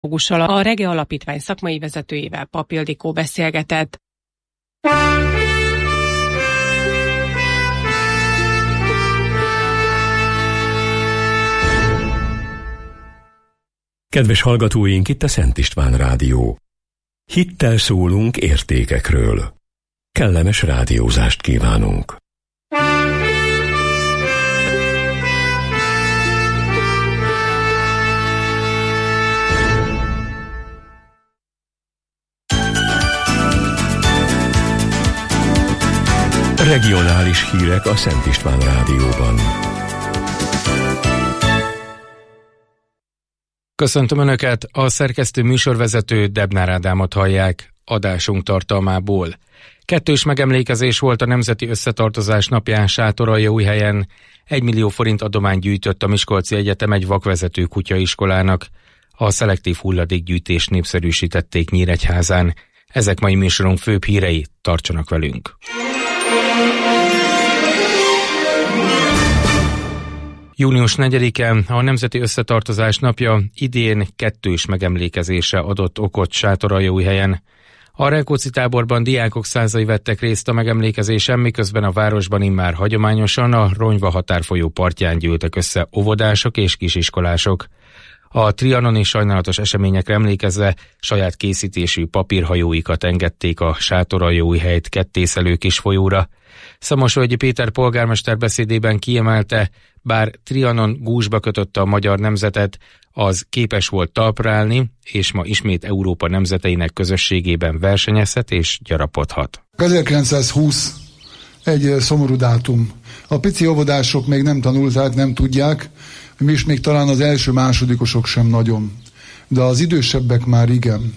pedagógussal, a Rege Alapítvány szakmai vezetőjével Pap Ildikó beszélgetett. Kedves hallgatóink, itt a Szent István Rádió. Hittel szólunk értékekről. Kellemes rádiózást kívánunk. Regionális hírek a Szent István Rádióban. Köszöntöm Önöket, a szerkesztő műsorvezető Debnár Ádámot hallják adásunk tartalmából. Kettős megemlékezés volt a Nemzeti Összetartozás napján Sátoraljaújhelyen. 1 millió forint adományt gyűjtött a Miskolci Egyetem egy vakvezető kutyaiskolának. A szelektív hulladékgyűjtést népszerűsítették Nyíregyházán. Ezek mai műsorunk főbb hírei, tartsanak velünk! Június 4-e a Nemzeti Összetartozás napja, idén kettős megemlékezésre adott okot Sátoraljaújhelyen. A Rákóczi táborban diákok százai vettek részt a megemlékezésen, miközben a városban immár hagyományosan a Ronyva határfolyó partján gyűltek össze óvodások és kisiskolások. A trianoni sajnálatos eseményekre emlékezve saját készítésű papírhajóikat engedték a Sátoraljaújhelyt kettészhelő kis folyóra. Szamosvölgyi Péter polgármester beszédében kiemelte, bár Trianon gúzsba kötötte a magyar nemzetet, az képes volt talpra állni, és ma ismét Európa nemzeteinek közösségében versenyezhet és gyarapodhat. 1920 egy szomorú dátum. A pici óvodások még nem tanulták, nem tudják, és még talán az első-másodikosok sem nagyon. De az idősebbek már igen.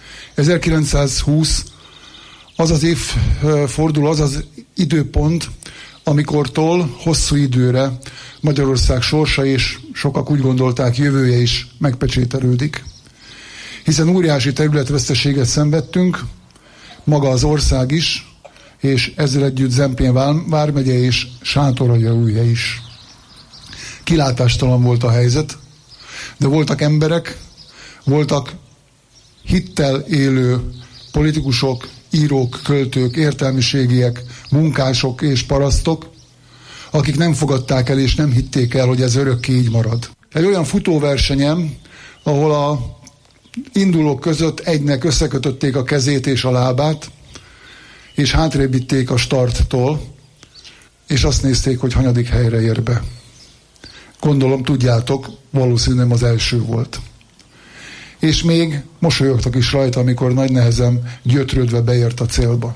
1920 az az évforduló, az az időpont, amikortól hosszú időre Magyarország sorsa és sokak úgy gondolták jövője is megpecsételődik. Hiszen óriási területveszteséget szenvedtünk, maga az ország is, és ezzel együtt Zemplén vármegye és Sátoraljaújhely is. Kilátástalan volt a helyzet, de voltak emberek, voltak hittel élő politikusok, írók, költők, értelmiségiek, munkások és parasztok, akik nem fogadták el és nem hitték el, hogy ez örökké így marad. Egy olyan futóversenyem, ahol a indulók között egynek összekötötték a kezét és a lábát, és hátrébb vitték a starttól, és azt nézték, hogy hanyadik helyre ér be. Gondolom, tudjátok, valószínűleg az első volt. És még mosolyogtak is rajta, amikor nagy nehezen gyötrődve beért a célba.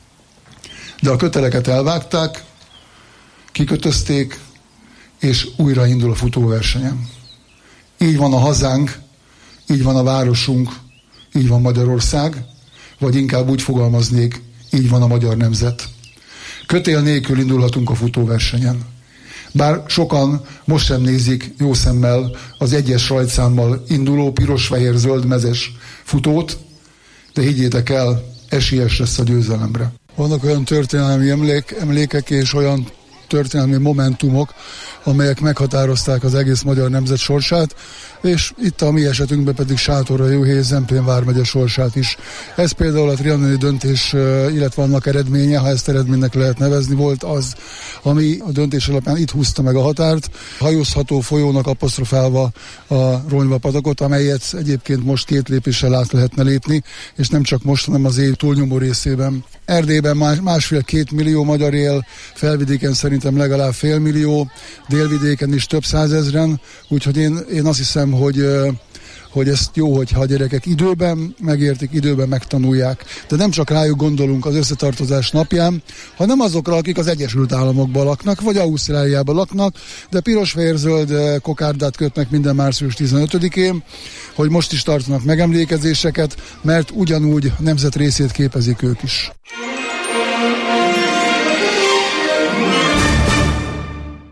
De a köteleket elvágták, kikötözték, és újra indul a futóversenyem. Így van a hazánk, így van a városunk, így van Magyarország, vagy inkább úgy fogalmaznék, így van a magyar nemzet. Kötél nélkül indulhatunk a futóversenyen. Bár sokan most sem nézik jó szemmel az egyes rajtszámmal induló piros-fehér-zöld mezes futót, de higgyétek el, esélyes lesz a győzelemre. Vannak olyan történelmi emlékek és olyan történelmi momentumok, amelyek meghatározták az egész magyar nemzet sorsát, és itt a mi esetünkben pedig Sátoraljaújhely és Zemplén vármegye sorsát is. Ez például a trianoni döntés, illetve annak eredménye, ha ezt eredménynek lehet nevezni, volt az, ami a döntés alapján itt húzta meg a határt, hajózható folyónak apostrofálva a Ronyva patakot, amelyet egyébként most 2 lépéssel át lehetne lépni, és nem csak most, hanem az év túlnyomó részében. Erdélyben 1,5-2 millió magyar él, felvidéken szerintem legalább 500 000, délvidéken is több százezren, úgyhogy én azt hiszem, hogy ezt jó, hogyha a gyerekek időben megértik, időben megtanulják. De nem csak rájuk gondolunk az összetartozás napján, hanem azokra, akik az Egyesült Államokban laknak, vagy Ausztráliában laknak, de piros-fehér-zöld kokárdát kötnek minden március 15-én, hogy most is tartanak megemlékezéseket, mert ugyanúgy nemzet részét képezik ők is.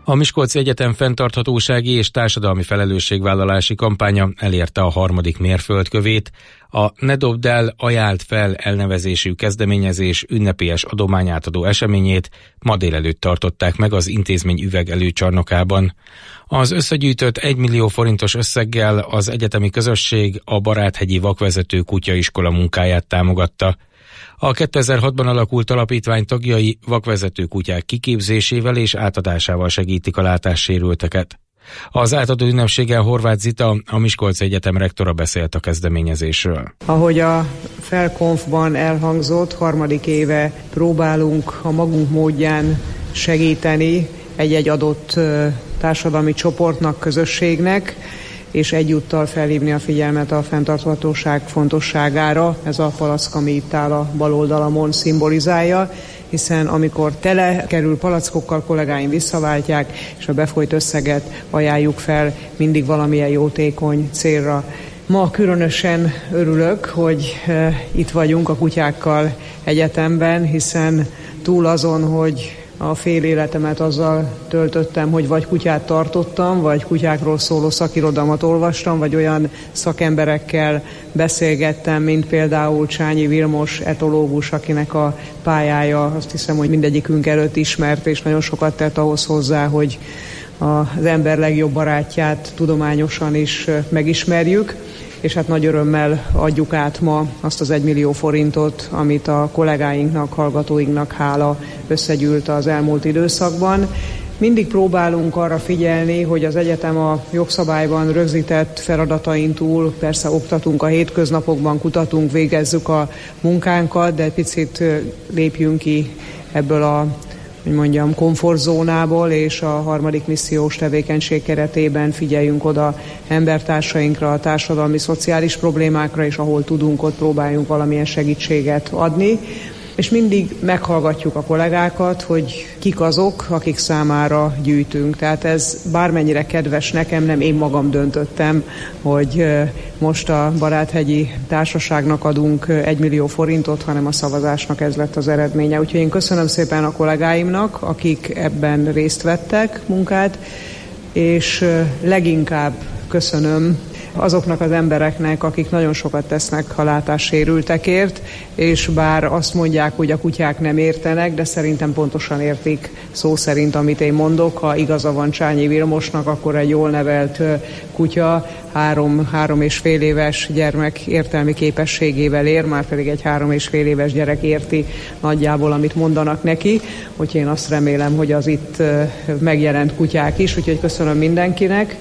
A Miskolci Egyetem fenntarthatósági és társadalmi felelősségvállalási kampánya elérte a 3. mérföldkövét. A Ne dobd el, ajánld fel elnevezésű kezdeményezés ünnepélyes adományátadó eseményét ma délelőtt tartották meg az intézmény üvegelőcsarnokában. Az összegyűjtött 1 millió forintos összeggel az egyetemi közösség a Baráthegyi Vakvezető Kutyaiskola munkáját támogatta. A 2006-ban alakult alapítvány tagjai vakvezető kutyák kiképzésével és átadásával segítik a látássérülteket. Az átadó ünnepségen Horváth Zita, a Miskolci Egyetem rektora beszélt a kezdeményezésről. Ahogy a felkonfban elhangzott, 3. éve próbálunk a magunk módján segíteni egy-egy adott társadalmi csoportnak, közösségnek, és egyúttal felhívni a figyelmet a fenntarthatóság fontosságára. Ez a palack, ami itt áll a bal oldalamon, szimbolizálja, hiszen amikor tele kerül palackokkal, kollégáim visszaváltják, és a befolyt összeget ajánljuk fel mindig valamilyen jótékony célra. Ma különösen örülök, hogy itt vagyunk a kutyákkal egyetemben, hiszen túl azon, hogy a fél életemet azzal töltöttem, hogy vagy kutyát tartottam, vagy kutyákról szóló szakirodalmat olvastam, vagy olyan szakemberekkel beszélgettem, mint például Csányi Vilmos etológus, akinek a pályája azt hiszem, hogy mindegyikünk előtt ismert, és nagyon sokat tett ahhoz hozzá, hogy az ember legjobb barátját tudományosan is megismerjük. És hát nagy örömmel adjuk át ma azt az 1 millió forintot, amit a kollégáinknak, hallgatóinknak hála összegyűlt az elmúlt időszakban. Mindig próbálunk arra figyelni, hogy az egyetem a jogszabályban rögzített feladatain túl persze oktatunk a hétköznapokban, kutatunk, végezzük a munkánkat, de egy picit lépjünk ki ebből a komfortzónából, és a 3. missziós tevékenység keretében figyeljünk oda embertársainkra, a társadalmi, szociális problémákra, és ahol tudunk, ott próbáljunk valamilyen segítséget adni. És mindig meghallgatjuk a kollégákat, hogy kik azok, akik számára gyűjtünk. Tehát ez bármennyire kedves nekem, nem én magam döntöttem, hogy most a Baráthegyi Társaságnak adunk 1 millió forintot, hanem a szavazásnak ez lett az eredménye. Úgyhogy én köszönöm szépen a kollégáimnak, akik ebben részt vettek munkát, és leginkább köszönöm azoknak az embereknek, akik nagyon sokat tesznek a látássérültekért, és bár azt mondják, hogy a kutyák nem értenek, de szerintem pontosan értik szó szerint, amit én mondok. Ha igaza van Csányi Vilmosnak, akkor egy jól nevelt kutya 3,5 éves gyermek értelmi képességével ér, már pedig egy 3,5 éves gyerek érti nagyjából, amit mondanak neki. Úgyhogy én azt remélem, hogy az itt megjelent kutyák is, úgyhogy köszönöm mindenkinek.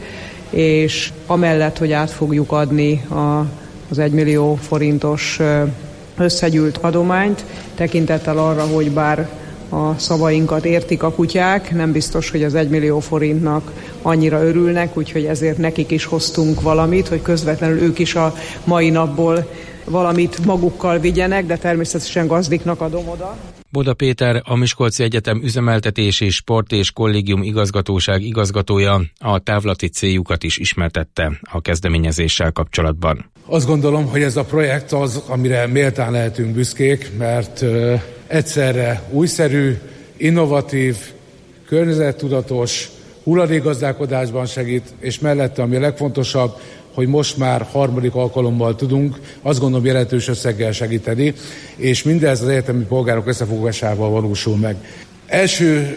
És amellett, hogy át fogjuk adni az 1 millió forintos összegyűlt adományt, tekintettel arra, hogy bár a szavainkat értik a kutyák, nem biztos, hogy az 1 millió forintnak annyira örülnek, úgyhogy ezért nekik is hoztunk valamit, hogy közvetlenül ők is a mai napból valamit magukkal vigyenek, de természetesen gazdiknak adom oda. Boda Péter, a Miskolci Egyetem üzemeltetési, sport és kollégium igazgatóság igazgatója a távlati céljukat is ismertette a kezdeményezéssel kapcsolatban. Azt gondolom, hogy ez a projekt az, amire méltán lehetünk büszkék, mert egyszerre újszerű, innovatív, környezettudatos, hulladékgazdálkodásban segít, és mellette, ami a legfontosabb, hogy most már 3. alkalommal tudunk, azt gondolom, jelentős összeggel segíteni, és mindez az egyetemi polgárok összefogásával valósul meg. Első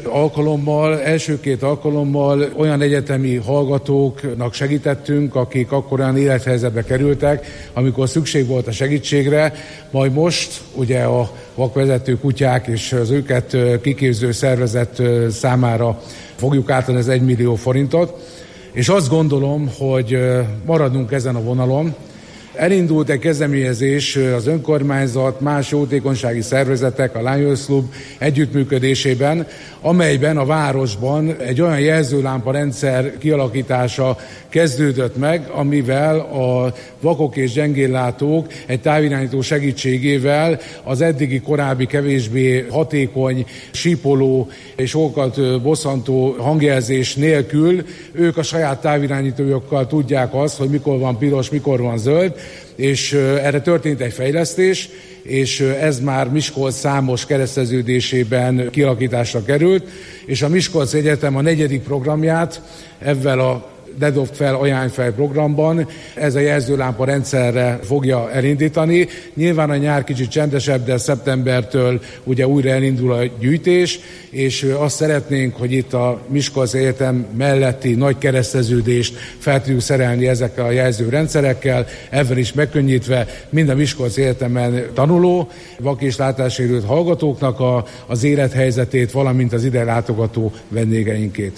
2 alkalommal olyan egyetemi hallgatóknak segítettünk, akik akkor olyan élethelyzetbe kerültek, amikor szükség volt a segítségre, majd most ugye a vakvezető kutyák és az őket kiképző szervezet számára fogjuk átadni az 1 millió forintot, és azt gondolom, hogy maradunk ezen a vonalon. Elindult egy kezdeményezés az önkormányzat, más jótékonysági szervezetek, a Lions Club együttműködésében, amelyben a városban egy olyan jelzőlámpa rendszer kialakítása kezdődött meg, amivel a vakok és gyengéllátók egy távirányító segítségével az eddigi korábbi kevésbé hatékony, sípoló és sokat bosszantó hangjelzés nélkül ők a saját távirányítójukkal tudják azt, hogy mikor van piros, mikor van zöld, és erre történt egy fejlesztés, és ez már Miskolc számos kereszteződésében kialakításra került, és a Miskolci Egyetem a 4. programját ezzel a Ne dobd fel, ajánlj fel programban ez a jelzőlámpa rendszerre fogja elindítani. Nyilván a nyár kicsit csendesebb, de szeptembertől ugye újra elindul a gyűjtés, és azt szeretnénk, hogy itt a Miskolci Egyetem melletti nagy kereszteződést fel tudjuk szerelni ezekkel a jelzőrendszerekkel, ezzel is megkönnyítve mind a Miskolci Egyetemen tanuló, vak- és látássérült hallgatóknak az élethelyzetét, valamint az ide látogató vendégeinkét.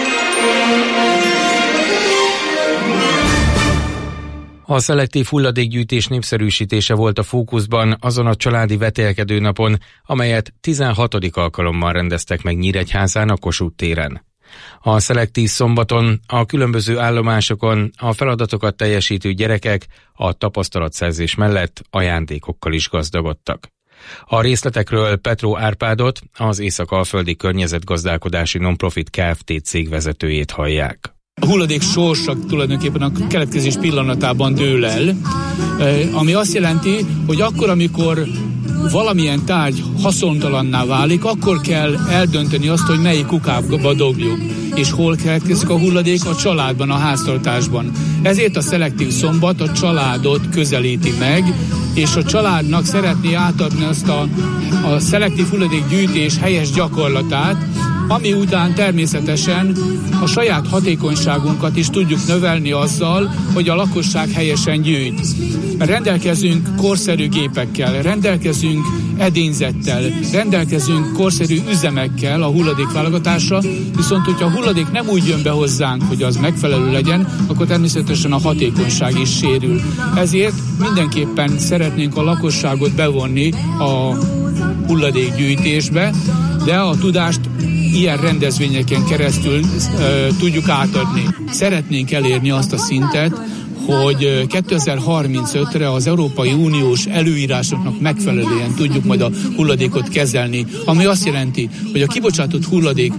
A szelektív hulladékgyűjtés népszerűsítése volt a fókuszban azon a családi vetélkedő napon, amelyet 16. alkalommal rendeztek meg Nyíregyházán a Kossuth téren. A szelektív szombaton a különböző állomásokon a feladatokat teljesítő gyerekek a tapasztalatszerzés mellett ajándékokkal is gazdagodtak. A részletekről Petró Árpádot, az Észak-Alföldi Környezetgazdálkodási Nonprofit Kft. Cég vezetőjét hallják. A hulladék sorsa tulajdonképpen a keletkezés pillanatában dől el, ami azt jelenti, hogy akkor, amikor valamilyen tárgy haszontalanná válik, akkor kell eldönteni azt, hogy melyik kukába dobjuk. És hol keletkezik a hulladék? A családban, a háztartásban. Ezért a szelektív szombat a családot közelíti meg, és a családnak szeretné átadni azt a szelektív hulladékgyűjtés helyes gyakorlatát, ami után természetesen a saját hatékonyságunkat is tudjuk növelni azzal, hogy a lakosság helyesen gyűjt. Rendelkezünk korszerű gépekkel, rendelkezünk edényzettel, rendelkezünk korszerű üzemekkel a hulladékválogatásra, viszont hogyha a hulladék nem úgy jön be hozzánk, hogy az megfelelő legyen, akkor természetesen a hatékonyság is sérül. Ezért mindenképpen szeretnénk a lakosságot bevonni a hulladékgyűjtésbe, de a tudást ilyen rendezvényeken keresztül tudjuk átadni. Szeretnénk elérni azt a szintet, hogy 2035-re az Európai Uniós előírásoknak megfelelően tudjuk majd a hulladékot kezelni, ami azt jelenti, hogy a kibocsátott hulladék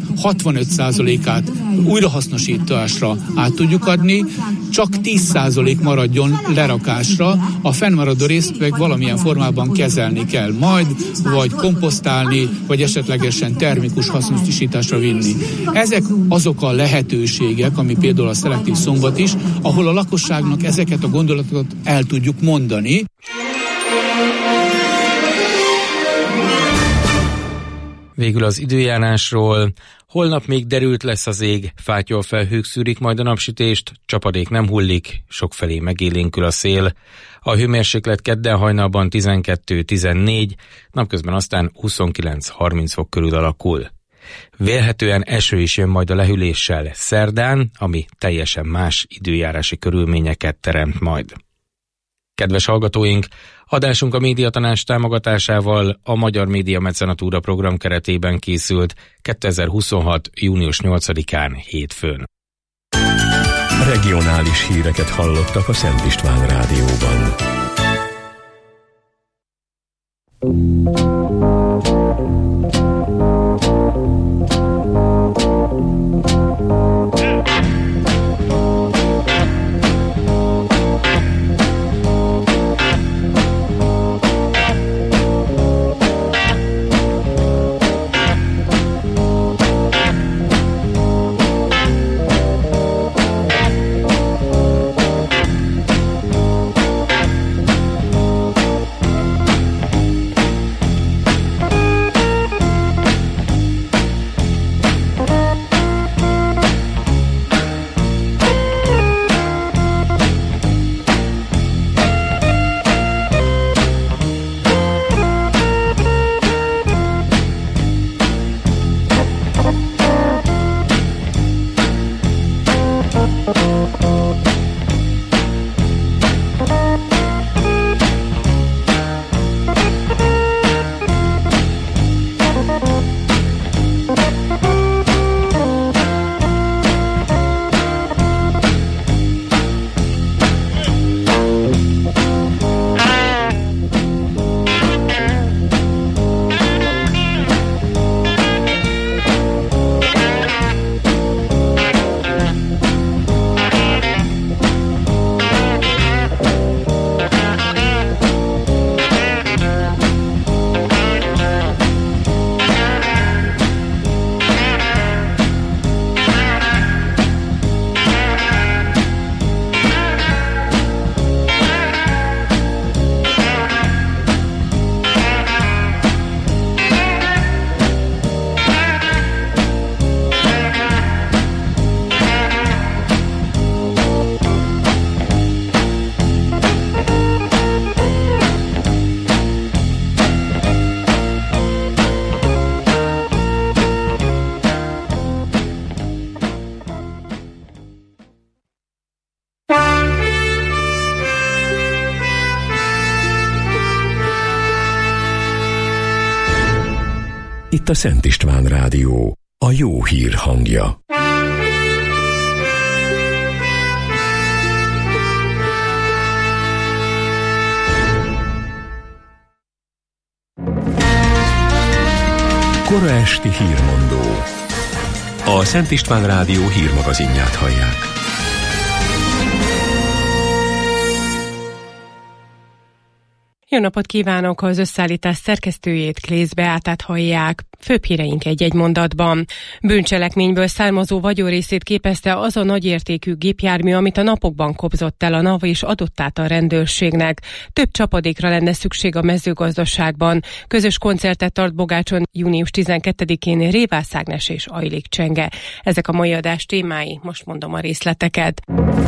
65%-át újrahasznosításra át tudjuk adni, csak 10% maradjon lerakásra, a fennmaradó részt meg valamilyen formában kezelni kell majd, vagy komposztálni, vagy esetlegesen termikus hasznosításra vinni. Ezek azok a lehetőségek, ami például a szelektív szombat is, ahol a lakosságnak ezeket a gondolatokat el tudjuk mondani. Végül az időjárásról. Holnap még derült lesz az ég, fátyolfelhők szűrik majd a napsütést, csapadék nem hullik, sokfelé megélénkül a szél. A hőmérséklet kedden hajnalban 12-14, napközben aztán 29-30 fok körül alakul. Vélhetően eső is jön majd a lehűléssel szerdán, ami teljesen más időjárási körülményeket teremt majd. Kedves hallgatóink, adásunk a Médiatanács támogatásával a Magyar Média Mecenatúra program keretében készült 2026. június 8-án hétfőn. Regionális híreket hallottak a Szent István Rádióban. Itt a Szent István Rádió, a jó hír hangja. Kora esti hírmondó. A Szent István Rádió hírmagazinját hallják. Jó napot kívánok! Az összeállítás szerkesztőjét, Klész Beátát hallják. Főbb híreink egy-egy mondatban. Bűncselekményből származó vagyonrészét képezte az a nagyértékű gépjármű, amit a napokban kobzott el a NAV és adott át a rendőrségnek. Több csapadékra lenne szükség a mezőgazdaságban. Közös koncertet tart Bogácson június 12-én Révász Ágnes és Ajlik Csenge. Ezek a mai adás témái, most mondom a részleteket.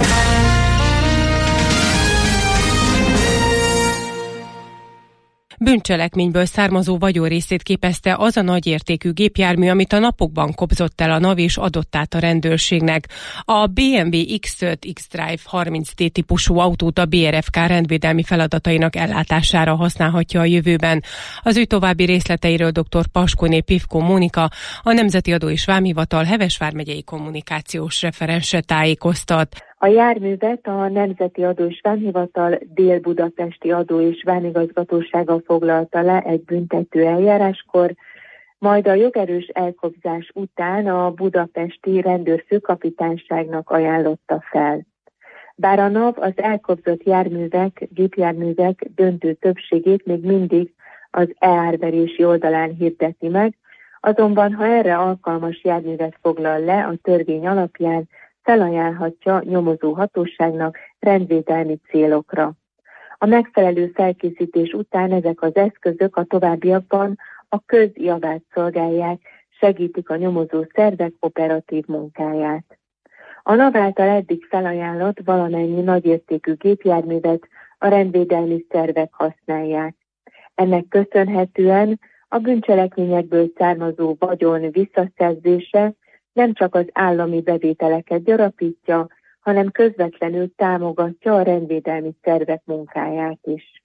Bűncselekményből származó vagyonrészét képezte az a nagyértékű gépjármű, amit a napokban kobzott el a NAV és adott át a rendőrségnek. A BMW X5 X-Drive 30T típusú autót a BRFK rendvédelmi feladatainak ellátására használhatja a jövőben. Az ő további részleteiről dr. Paskoné Pivko Mónika, a Nemzeti Adó és Vámhivatal Heves vármegyei kommunikációs referense tájékoztat. A járművet a Nemzeti Adó és Vámhivatal Dél-Budapesti Adó és Vámigazgatósága foglalta le egy büntető eljáráskor, majd a jogerős elkobzás után a budapesti rendőrfőkapitányságnak ajánlotta fel. Bár a NAV az elkobzott gépjárművek döntő többségét még mindig az e-árverési oldalán hirdeti meg, azonban ha erre alkalmas járművet foglal le a törvény alapján, felajánlhatja nyomozó hatóságnak rendvédelmi célokra. A megfelelő felkészítés után ezek az eszközök a továbbiakban a közjavát szolgálják, segítik a nyomozó szervek operatív munkáját. A NAV által eddig felajánlott valamennyi nagyértékű gépjárművet a rendvédelmi szervek használják. Ennek köszönhetően a bűncselekményekből származó vagyon visszaszerzése nem csak az állami bevételeket gyarapítja, hanem közvetlenül támogatja a rendvédelmi szervek munkáját is.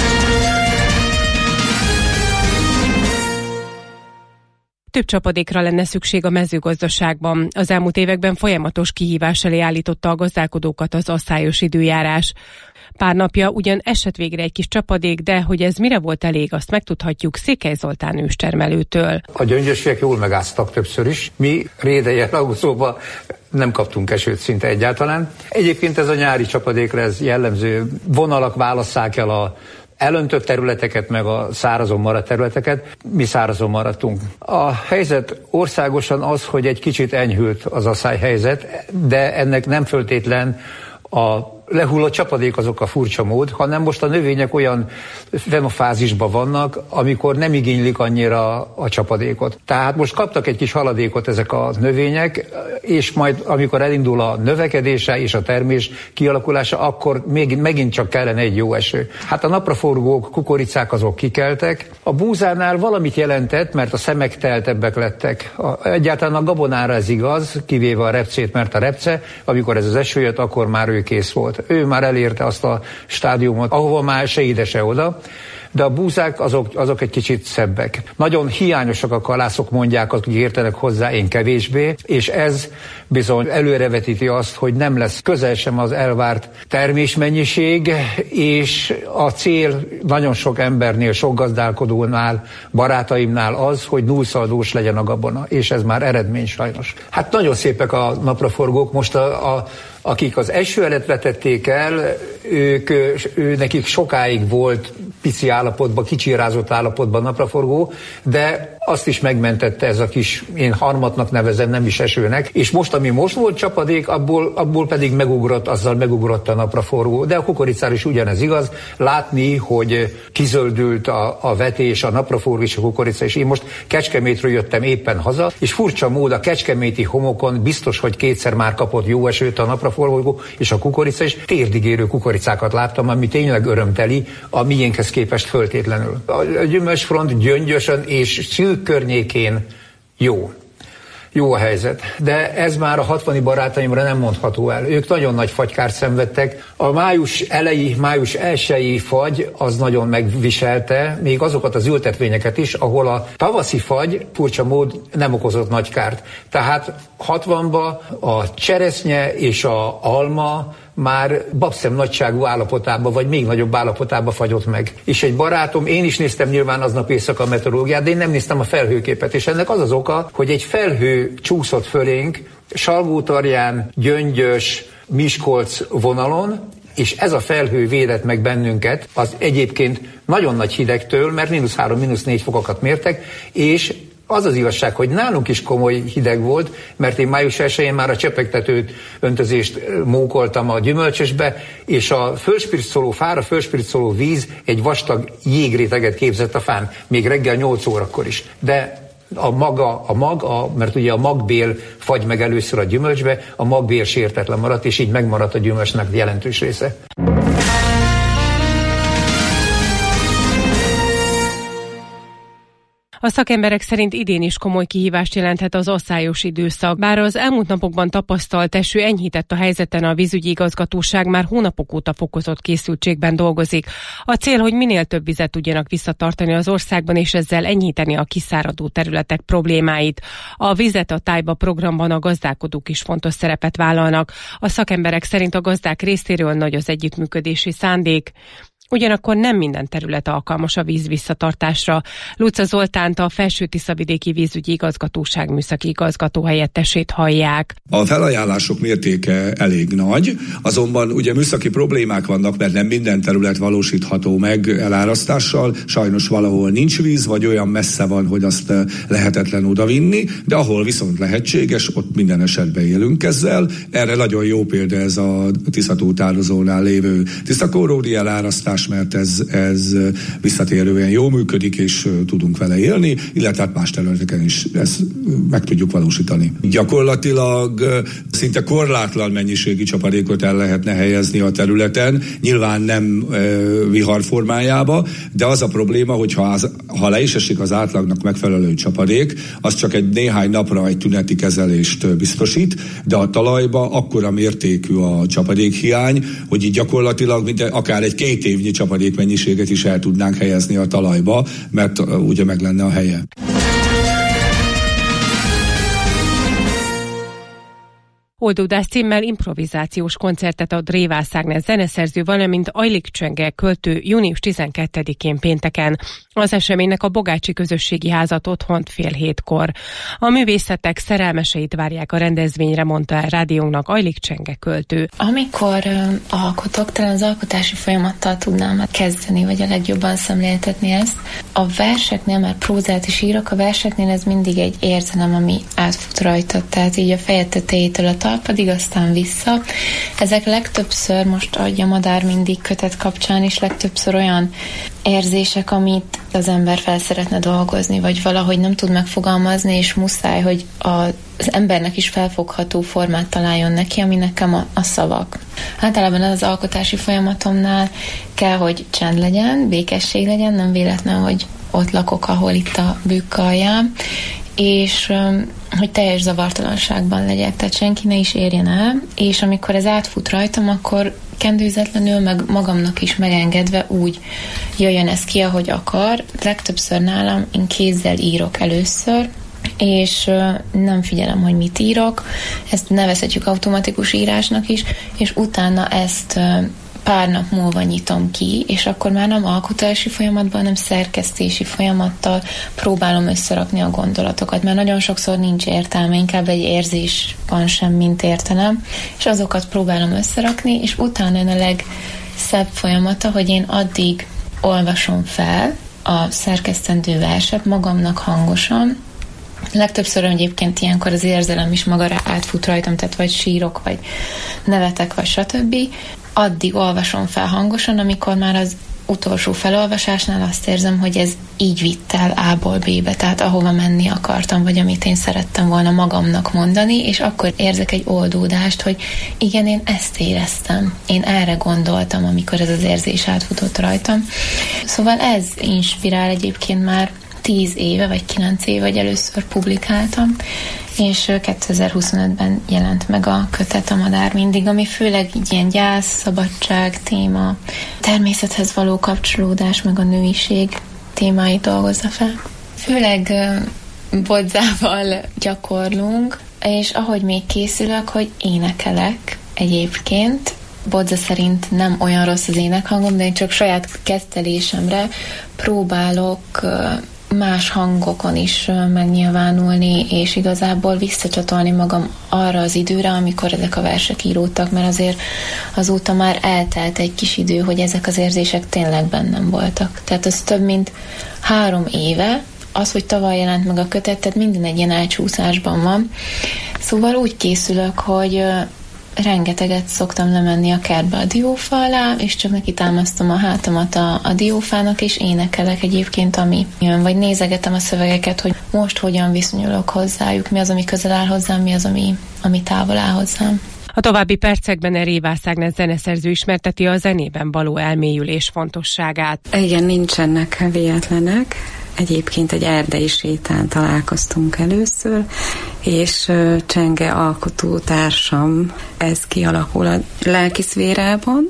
Több csapadékra lenne szükség a mezőgazdaságban. Az elmúlt években folyamatos kihívás elé állította a gazdálkodókat az asszályos időjárás. Pár napja ugyan esett végre egy kis csapadék, de hogy ez mire volt elég, azt megtudhatjuk Székely Zoltán őstermelőtől. A gyöngyösök jól megáztak többször is. Mi rédeje-augusztusban nem kaptunk esőt szinte egyáltalán. Egyébként ez a nyári csapadékra ez jellemző. Vonalak válasszák el a elöntött területeket, meg a szárazon maradt területeket, mi szárazon maradtunk. A helyzet országosan az, hogy egy kicsit enyhült az asszályhelyzet, de ennek nem föltétlen a lehullott csapadék azok a furcsa mód, hanem most a növények olyan fenofázisban vannak, amikor nem igénylik annyira a csapadékot. Tehát most kaptak egy kis haladékot ezek a növények, és majd amikor elindul a növekedése és a termés kialakulása, akkor megint csak kellene egy jó eső. Hát a napraforgó kukoricák azok kikeltek. A búzánál valamit jelentett, mert a szemek teltebbek lettek. Egyáltalán a gabonára ez igaz, kivéve a repcét, mert a repce, amikor ez az eső jött, akkor már ő kész volt. Ő már elérte azt a stádiumot, ahova már se ide, se oda, de a búzák azok egy kicsit szebbek. Nagyon hiányosak a kalászok, mondják, akik értenek hozzá, én kevésbé, és ez bizony előrevetíti azt, hogy nem lesz közel sem az elvárt termésmennyiség, és a cél nagyon sok embernél, sok gazdálkodónál, barátaimnál az, hogy nullszaldós legyen a gabona, és ez már eredmény sajnos. Hát nagyon szépek a napraforgók, most akik az eső előtt vetették el, nekik sokáig volt pici állapotban, kicsirázott állapotban napraforgó, de azt is megmentette ez a kis, én harmatnak nevezem, nem is esőnek, és most, ami most volt csapadék, abból pedig megugrott a napraforgó. De a kukoricára is ugyanez igaz, látni, hogy kizöldült a vetés, a napraforgó és a kukorica, és én most Kecskemétről jöttem éppen haza, és furcsa mód a kecskeméti homokon biztos, hogy kétszer már kapott jó esőt a napraforgó és a kukorica, és térdigérő kukoricákat láttam, ami tényleg örömteli, a miénkhez képest föltétlenül. A gyümölcsfront Gyöngyösön és szűk környékén jó. jó a helyzet. De ez már a 60-i barátaimra nem mondható el. Ők nagyon nagy fagykárt szenvedtek. A május 1-i fagy az nagyon megviselte még azokat az ültetvényeket is, ahol a tavaszi fagy furcsa mód nem okozott nagy kárt. Tehát 60-ban a cseresznye és a alma már babszem nagyságú állapotában, vagy még nagyobb állapotában fagyott meg. És egy barátom, én is néztem nyilván aznap éjszaka a meteorológiát, de én nem néztem a felhőképet, és ennek az az oka, hogy egy felhő csúszott fölénk Salgótarján, Gyöngyös, Miskolc vonalon, és ez a felhő védett meg bennünket az egyébként nagyon nagy hidegtől, mert -3, -4 fokokat mértek, és az az igazság, hogy nálunk is komoly hideg volt, mert én május 1-én már a csepegtetőt, öntözést mókoltam a Gyümölcsösbe, és a fölspircoló fára, fölspircoló víz egy vastag jégréteget képzett a fán, még reggel 8 órakor is. De mert ugye a magbél fagy meg először a gyümölcsbe, a magbél sértetlen maradt, és így megmaradt a gyümölcsnek jelentős része. A szakemberek szerint idén is komoly kihívást jelenthet az asszályos időszak. Bár az elmúlt napokban tapasztalt eső enyhített a helyzeten, a vízügyi igazgatóság már hónapok óta fokozott készültségben dolgozik. A cél, hogy minél több vizet tudjanak visszatartani az országban, és ezzel enyhíteni a kiszáradó területek problémáit. A Vizet a tájba programban a gazdálkodók is fontos szerepet vállalnak. A szakemberek szerint a gazdák részéről nagy az együttműködési szándék. Ugyanakkor nem minden terület alkalmas a víz visszatartásra. Luca Zoltánt, a Felső-Tiszavidéki Vízügyi Igazgatóság műszaki igazgatóhelyettesét hallják. A felajánlások mértéke elég nagy, azonban ugye műszaki problémák vannak, mert nem minden terület valósítható meg elárasztással. Sajnos valahol nincs víz, vagy olyan messze van, hogy azt lehetetlen odavinni, de ahol viszont lehetséges, ott minden esetben élünk ezzel. Erre nagyon jó példa ez a Tisza-tó tározónál lévő tiszakóródi elárasztás, mert ez visszatérően jól működik, és tudunk vele élni, illetve más területeken is ezt meg tudjuk valósítani. Gyakorlatilag szinte korlátlan mennyiségű csapadékot el lehetne helyezni a területen, nyilván nem vihar formájába, de az a probléma, hogy ha le is esik az átlagnak megfelelő csapadék, az csak egy néhány napra egy tüneti kezelést biztosít, de a talajba akkora mértékű a csapadékhiány, hogy így gyakorlatilag akár egy 2 évnyi csapadékmennyiséget is el tudnánk helyezni a talajba, mert ugye meg lenne a helye. Oldódás címmel improvizációs koncertet ad Révász Ágnes zeneszerző, valamint Ajlik Csenge költő június 12-én pénteken. Az eseménynek a Bogácsi Közösségi Házat otthont 6:30-kor. A művészetek szerelmeseit várják a rendezvényre, mondta el rádiónknak Ajlik Csenge költő. Amikor alkotok, talán az alkotási folyamattal tudnám kezdeni, vagy a legjobban szemléltetni ezt. A verseknél, mert prózát is írok, a verseknél ez mindig egy érzelem, ami átfut rajta, tehát így a fejed tetejétől a talpadig, aztán vissza. Ezek legtöbbször, most a Madár mindig kötet kapcsán is legtöbbször olyan érzések, amit az ember fel szeretne dolgozni, vagy valahogy nem tud megfogalmazni, és muszáj, hogy az embernek is felfogható formát találjon neki, ami nekem a szavak. Általában az alkotási folyamatomnál kell, hogy csend legyen, békesség legyen, nem véletlen, hogy ott lakok, ahol itt a Bükk alján, és hogy teljes zavartalanságban legyek, tehát senki ne is érjen el, és amikor ez átfut rajtam, akkor kendőzetlenül, meg magamnak is megengedve úgy jöjjön ez ki, ahogy akar. Legtöbbször nálam én kézzel írok először, és nem figyelem, hogy mit írok, ezt nevezhetjük automatikus írásnak is, és utána ezt pár nap múlva nyitom ki, és akkor már nem alkotási folyamatban, hanem szerkesztési folyamattal próbálom összerakni a gondolatokat, mert nagyon sokszor nincs értelme, inkább egy érzés van sem, mint értelem, és azokat próbálom összerakni, és utána a legszebb folyamata, hogy én addig olvasom fel a szerkesztendő verset magamnak hangosan. Legtöbbször egyébként ilyenkor az érzelem is maga átfut rajtam, tehát vagy sírok, vagy nevetek, vagy stb. Addig olvasom fel hangosan, amikor már az utolsó felolvasásnál azt érzem, hogy ez így vitt el A-ból B-be, tehát ahova menni akartam, vagy amit én szerettem volna magamnak mondani, és akkor érzek egy oldódást, hogy igen, én ezt éreztem, én erre gondoltam, amikor ez az érzés átfutott rajtam. Szóval ez inspirál egyébként már 10 éve, vagy 9 éve, hogy először publikáltam, és 2025-ben jelent meg a kötet A madár mindig, ami főleg így ilyen gyász, szabadság téma, természethez való kapcsolódás, meg a nőiség témáit dolgozza fel. Főleg bodzával gyakorlunk, és ahogy még készülök, hogy énekelek egyébként. Bodza szerint nem olyan rossz az énekhangom, de én csak saját kettelésemre próbálok más hangokon is megnyilvánulni, és igazából visszacsatolni magam arra az időre, amikor ezek a versek íródtak, mert azért azóta már eltelt egy kis idő, hogy ezek az érzések tényleg bennem voltak. Tehát az több mint 3 éve, az, hogy tavaly jelent meg a kötet, tehát minden egy ilyen elcsúszásban van. Szóval úgy készülök, hogy rengeteget szoktam lemenni a kertbe a diófa alá, és csak neki támasztom a hátamat a diófának, és énekelek egyébként, ami jön, vagy nézegetem a szövegeket, hogy most hogyan viszonyulok hozzájuk, mi az, ami közel áll hozzám, mi az, ami távol áll hozzám. A további percekben Révász Ágnes zeneszerző ismerteti a zenében való elmélyülés fontosságát. Igen, nincsenek véletlenek. Egyébként egy erdei sétán találkoztunk először, és Csenge alkotótársam, ez kialakul a lelkiszférában,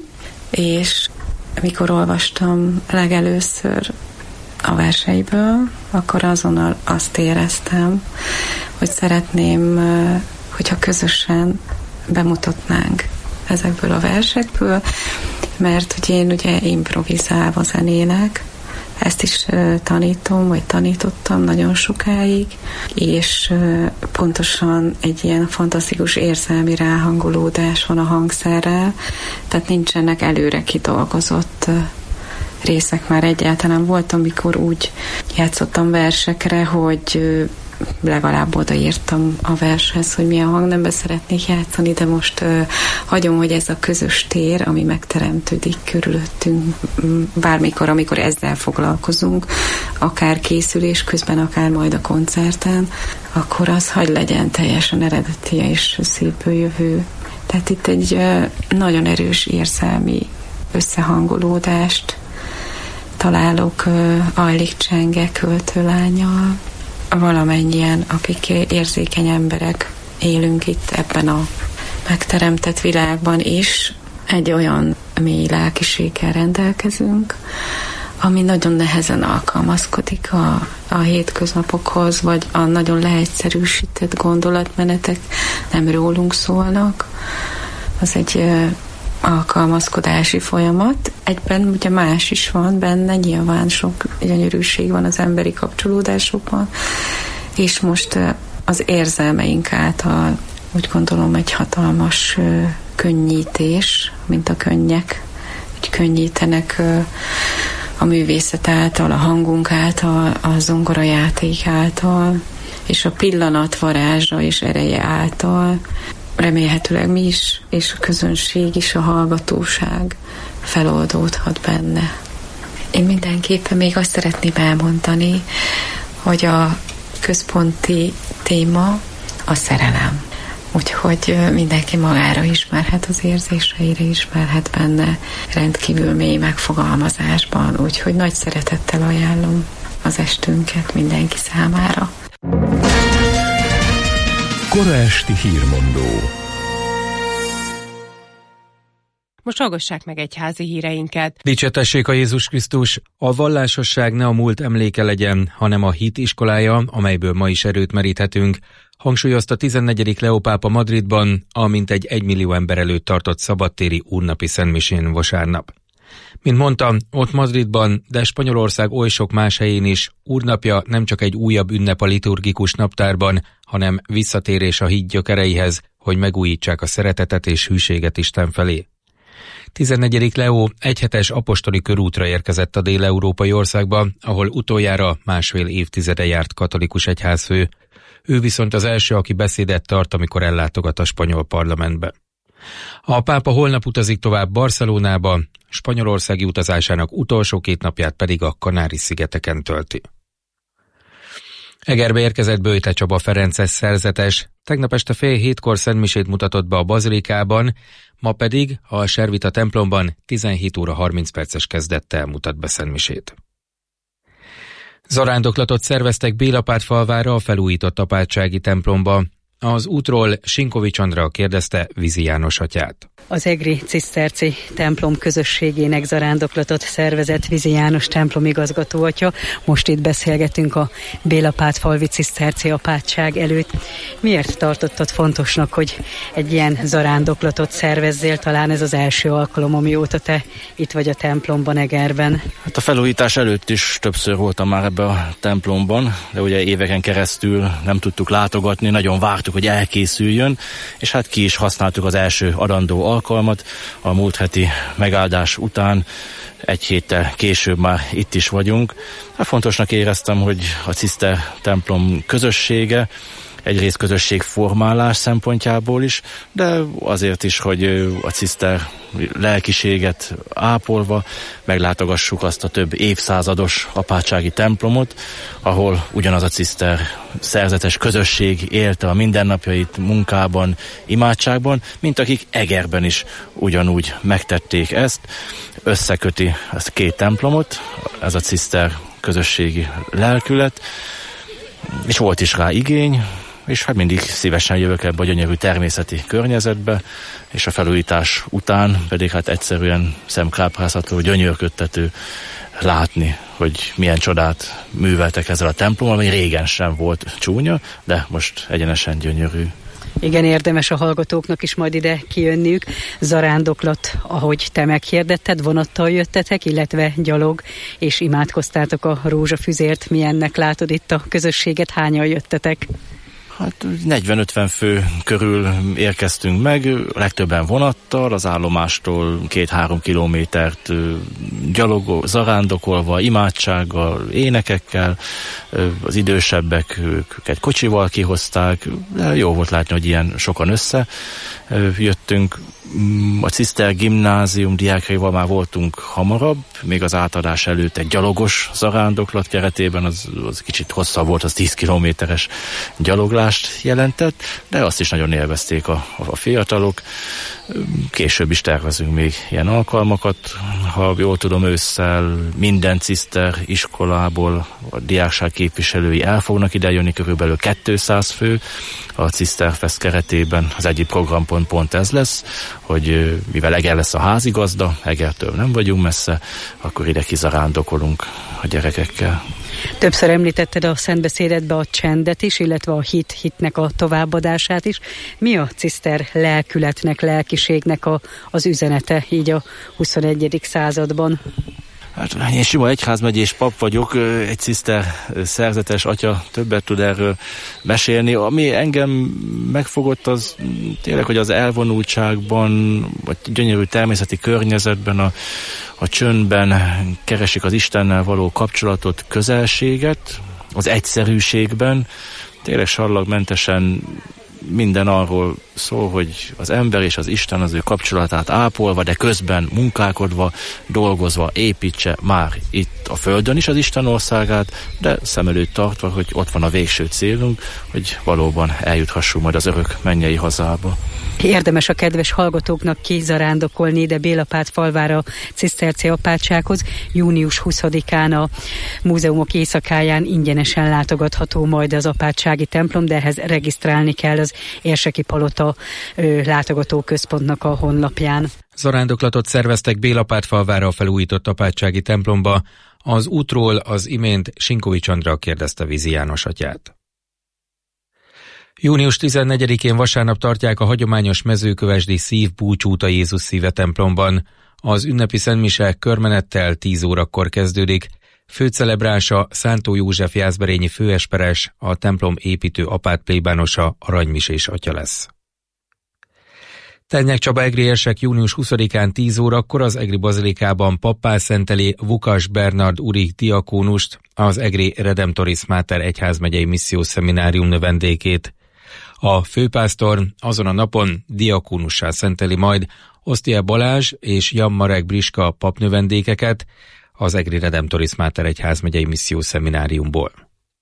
és amikor olvastam legelőször a verseiből, akkor azonnal azt éreztem, hogy szeretném, hogyha közösen bemutatnánk ezekből a versekből, mert hogy én ugye improvizálva zenélek, ezt is tanítom, vagy tanítottam nagyon sokáig, és pontosan egy ilyen fantasztikus érzelmi ráhangolódás van a hangszerrel, tehát nincsenek előre kidolgozott részek már egyáltalán. Volt, amikor úgy játszottam versekre, hogy legalább odaírtam a vershez, hogy milyen hangnemben szeretnék játszani, de most hagyom, hogy ez a közös tér, ami megteremtődik körülöttünk bármikor, amikor ezzel foglalkozunk, akár készülés közben, akár majd a koncerten, akkor az hagy legyen teljesen eredeti és szépből jövő. Tehát itt egy nagyon erős érzelmi összehangolódást találok Ajlik Csenge költőlányal. Valamennyien, akik érzékeny emberek élünk itt ebben a megteremtett világban is, egy olyan mély lelkiséggel rendelkezünk, ami nagyon nehezen alkalmazkodik a hétköznapokhoz, vagy a nagyon leegyszerűsített gondolatmenetek nem rólunk szólnak. Az egy alkalmazkodási folyamat. Egyben ugye más is van benne, nyilván sok gyönyörűség van az emberi kapcsolódásokban, és most az érzelmeink által úgy gondolom egy hatalmas könnyítés, mint a könnyek, hogy könnyítenek a művészet által, a hangunk által, a zongorajáték által, és a pillanat varázsa és ereje által remélhetőleg mi is, és a közönség is, a hallgatóság feloldódhat benne. Én mindenképpen még azt szeretném elmondani, hogy a központi téma a szerelem. Úgyhogy mindenki magára ismerhet, az érzéseire ismerhet benne, rendkívül mély megfogalmazásban, úgyhogy nagy szeretettel ajánlom az estünket mindenki számára. Kora esti hírmondó. Most hallgassák meg egyházi híreinket. Dicsértessék a Jézus Krisztus! A vallásosság ne a múlt emléke legyen, hanem a hit iskolája, amelyből ma is erőt meríthetünk, hangsúlyozta 14. Leó pápa Madridban, a mintegy 1 millió ember előtt tartott szabadtéri úrnapi szentmisén vasárnap. Mint mondtam, ott Madridban, de Spanyolország oly sok más helyén is úrnapja nem csak egy újabb ünnep a liturgikus naptárban, hanem visszatérés a hit gyökereihez, hogy megújítsák a szeretetet és hűséget Isten felé. 14. Leó egyhetes apostoli körútra érkezett a dél-európai országba, ahol utoljára 1,5 évtizede járt katolikus egyházfő. Ő viszont az első, aki beszédet tart, amikor ellátogat a spanyol parlamentbe. A pápa holnap utazik tovább Barcelonába, spanyolországi utazásának utolsó 2 napját pedig a Kanári-szigeteken tölti. Egerbe érkezett Böjte Csaba ferences szerzetes, tegnap este 6:30 szentmisét mutatott be a bazilikában, ma pedig a Servita templomban 17:30 kezdettel mutat be szentmisét. Zarándoklatot szerveztek Bélapát falvára a felújított apátsági templomba. az útról Sinkovics Andrea kérdezte Vizi János atyát. Az egri ciszterci templom közösségének zarándoklatot szervezett Vizi János templom igazgatóatya. Most itt beszélgetünk a Bélapátfalvi ciszterci apátság előtt. Miért tartottad fontosnak, hogy egy ilyen zarándoklatot szervezzél? Talán ez az első alkalom, amióta te itt vagy a templomban, Egerben. Hát a felújítás előtt is többször voltam már ebbe a templomban, de ugye éveken keresztül nem tudtuk látogatni, nagyon vártuk, hogy elkészüljön, és hát ki is használtuk az első adandó alkalmat. A múlt heti megáldás után egy héttel később már itt is vagyunk. Hát fontosnak éreztem, hogy a ciszter templom közössége, egyrészt közösségformálás szempontjából is, de azért is, hogy a ciszter lelkiséget ápolva meglátogassuk azt a több évszázados apátsági templomot, ahol ugyanaz a ciszter szerzetes közösség élte a mindennapjait munkában, imádságban, mint akik Egerben is ugyanúgy megtették ezt. Összeköti ezt két templomot, ez a ciszter közösségi lelkület, és volt is rá igény, és hát mindig szívesen jövök ebbe a gyönyörű természeti környezetbe, és a felújítás után pedig hát egyszerűen szemkáprázható, gyönyörködtető látni, hogy milyen csodát műveltek ezzel a templommal, ami régen sem volt csúnya, de most egyenesen gyönyörű. Igen, érdemes a hallgatóknak is majd ide kijönniük. Zarándoklat, ahogy te meghirdetted, vonattal jöttetek, illetve gyalog, és imádkoztátok a rózsafüzért. Milyennek látod itt a közösséget? Hányan jöttetek? Hát 40-50 fő körül érkeztünk meg, legtöbben vonattal, az állomástól 2-3 kilométert zarándokolva, imádsággal, énekekkel, az idősebbek őket kocsival kihozták, de jó volt látni, hogy ilyen sokan összejöttünk. A Ciszter gimnázium diákjaival már voltunk hamarabb, még az átadás előtt egy gyalogos zarándoklat keretében, az kicsit hosszabb volt, az 10 kilométeres gyaloglást jelentett, de azt is nagyon élvezték a fiatalok. Később is tervezünk még ilyen alkalmakat. Ha jól tudom, ősszel minden ciszter iskolából a diákság képviselői el fognak idejönni, körülbelül 200 fő. A Ciszterfest keretében az egyik programpont pont ez lesz, hogy mivel Eger lesz a házigazda, Egertől nem vagyunk messze, akkor ide kizarándokolunk a gyerekekkel. Többször említetted a szentbeszédedbe a csendet is, illetve a hitnek a továbbadását is. Mi a ciszter lelkületnek, lelkiségnek az üzenete így a 21. században? Hát én sima egyházmegyés pap vagyok, egy ciszter szerzetes atya többet tud erről mesélni. Ami engem megfogott, az tényleg, hogy az elvonultságban, vagy gyönyörű természeti környezetben, a csöndben keresik az Istennel való kapcsolatot, közelséget, az egyszerűségben, tényleg sallagmentesen minden arról szól, hogy az ember és az Isten az ő kapcsolatát ápolva, de közben munkálkodva, dolgozva építse már itt a földön is az Isten országát, de szem előtt tartva, hogy ott van a végső célunk, hogy valóban eljuthassunk majd az örök mennyei hazába. Érdemes a kedves hallgatóknak kizarándokolni ide Bélapátfalvára a ciszterci apátsághoz. Június 20-án a múzeumok éjszakáján ingyenesen látogatható majd az apátsági templom, de ehhez regisztrálni kell az Érseki Palota látogatóközpontnak a honlapján. Zarándoklatot szerveztek Bélapátfalvára a felújított apátsági templomba. Az útról az imént Sinkovics Andrea kérdezte Vizi János atyát. Június 14-én vasárnap tartják a hagyományos mezőkövesdi szívbúcsút a Jézus Szíve templomban. Az ünnepi szentmise körmenettel 10 órakor kezdődik. Főcelebránsa Szántó József jászberényi főesperes, a templom építő apát plébánosa, aranymisés atya lesz. Ternyek Csaba egri érsek június 20-án 10 órakor az egri bazilikában pappá szenteli Vukas Bernard úri diakónust, az egri Redemptoris Mater egyházmegyei missziószeminárium növendékét. A főpásztor azon a napon diakónussá szenteli majd Osztia Balázs és Jan Marek Briska papnövendékeket az egri Redemptoris Mater egyházmegyei missziószemináriumból.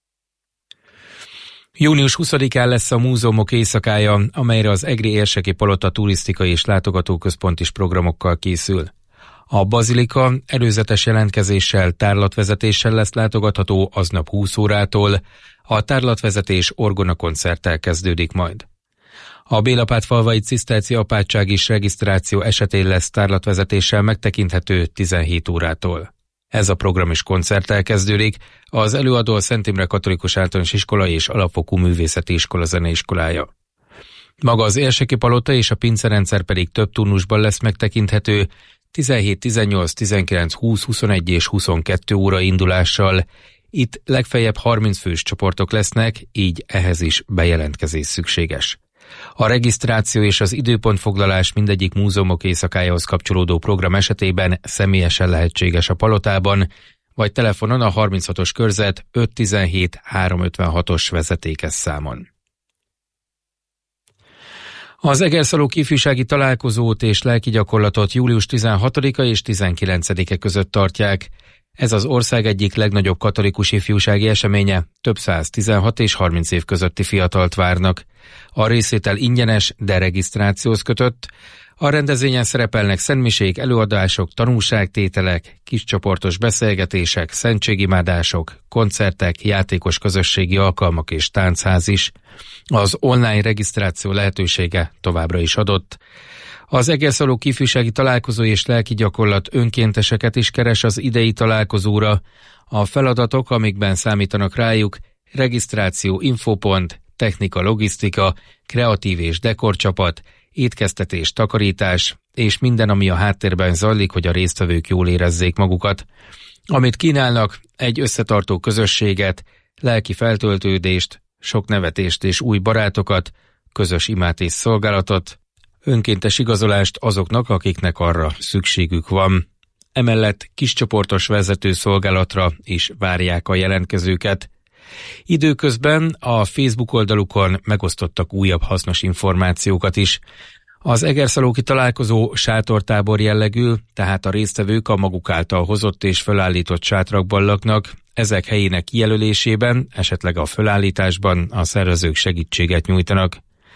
Június 20-án lesz a múzeumok éjszakája, amelyre az egri Érseki Palota turisztikai és látogatóközpont is programokkal készül. A bazilika előzetes jelentkezéssel, tárlatvezetéssel lesz látogatható aznap 20 órától, a tárlatvezetés orgonakoncerttel kezdődik majd. A Bélapátfalvai Ciszterci apátság is regisztráció esetén lesz tárlatvezetéssel megtekinthető 17 órától. Ez a program is koncerttel kezdődik, az előadó a Szent Imre Katolikus Általános Iskola és Alapfokú Művészeti Iskola zeneiskolája. Maga az érseki palota és a pincerendszer pedig több turnusban lesz megtekinthető, 17, 18, 19, 20, 21 és 22 óra indulással. Itt legfeljebb 30 fős csoportok lesznek, így ehhez is bejelentkezés szükséges. A regisztráció és az időpontfoglalás mindegyik múzeumok éjszakájához kapcsolódó program esetében személyesen lehetséges a palotában, vagy telefonon a 36-os körzet 517 356-os vezetékes számon. Az Egerszalók ifjúsági találkozót és lelki gyakorlatot július 16-a és 19-e között tartják. Ez az ország egyik legnagyobb katolikus ifjúsági eseménye, több 116 és 30 év közötti fiatalt várnak. A részvétel ingyenes, de regisztrációhoz kötött. A rendezvényen szerepelnek szentmisék, előadások, tanúságtételek, kiscsoportos beszélgetések, szentségimádások, koncertek, játékos közösségi alkalmak és táncház is. Az online regisztráció lehetősége továbbra is adott. Az Egerszalók ifjúsági találkozó és lelki gyakorlat önkénteseket is keres az idei találkozóra. A feladatok, amikben számítanak rájuk, regisztráció, infopont, technika, logisztika, kreatív és dekorcsapat, étkeztetés, takarítás és minden, ami a háttérben zajlik, hogy a résztvevők jól érezzék magukat. Amit kínálnak, egy összetartó közösséget, lelki feltöltődést, sok nevetést és új barátokat, közös imát és szolgálatot, önkéntes igazolást azoknak, akiknek arra szükségük van. Emellett kiscsoportos vezető szolgálatra is várják a jelentkezőket. Időközben a Facebook oldalukon megosztottak újabb hasznos információkat is. Az egerszalóki találkozó sátortábor jellegű, tehát a résztvevők a maguk által hozott és felállított sátrakban laknak. Ezek helyének kijelölésében, esetleg a felállításban a szervezők segítséget nyújtanak.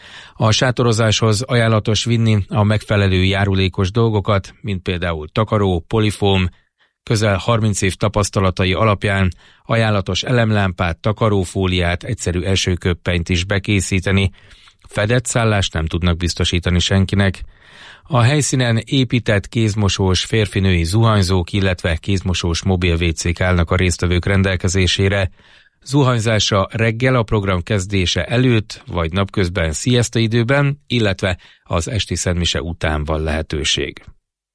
A sátorozáshoz ajánlatos vinni a megfelelő járulékos dolgokat, mint például takaró, polifóm, közel 30 év tapasztalatai alapján ajánlatos elemlámpát, takarófóliát, egyszerű esőköppenyt is bekészíteni. Fedett szállást nem tudnak biztosítani senkinek. A helyszínen épített kézmosós férfinői zuhanyzók, illetve kézmosós mobil WC-k állnak a résztvevők rendelkezésére. Zuhanyzásra reggel a program kezdése előtt, vagy napközben szieszta időben, illetve az esti szentmise után van lehetőség.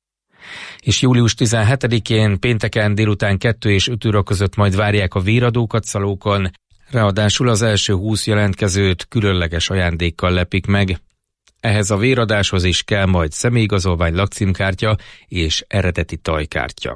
És július 17-én pénteken délután 2 és 5 óra között majd várják a véradókat Szalókon, ráadásul az első 20 jelentkezőt különleges ajándékkal lepik meg. Ehhez a véradáshoz is kell majd személyigazolvány, lakcímkártya és eredeti tajkártya.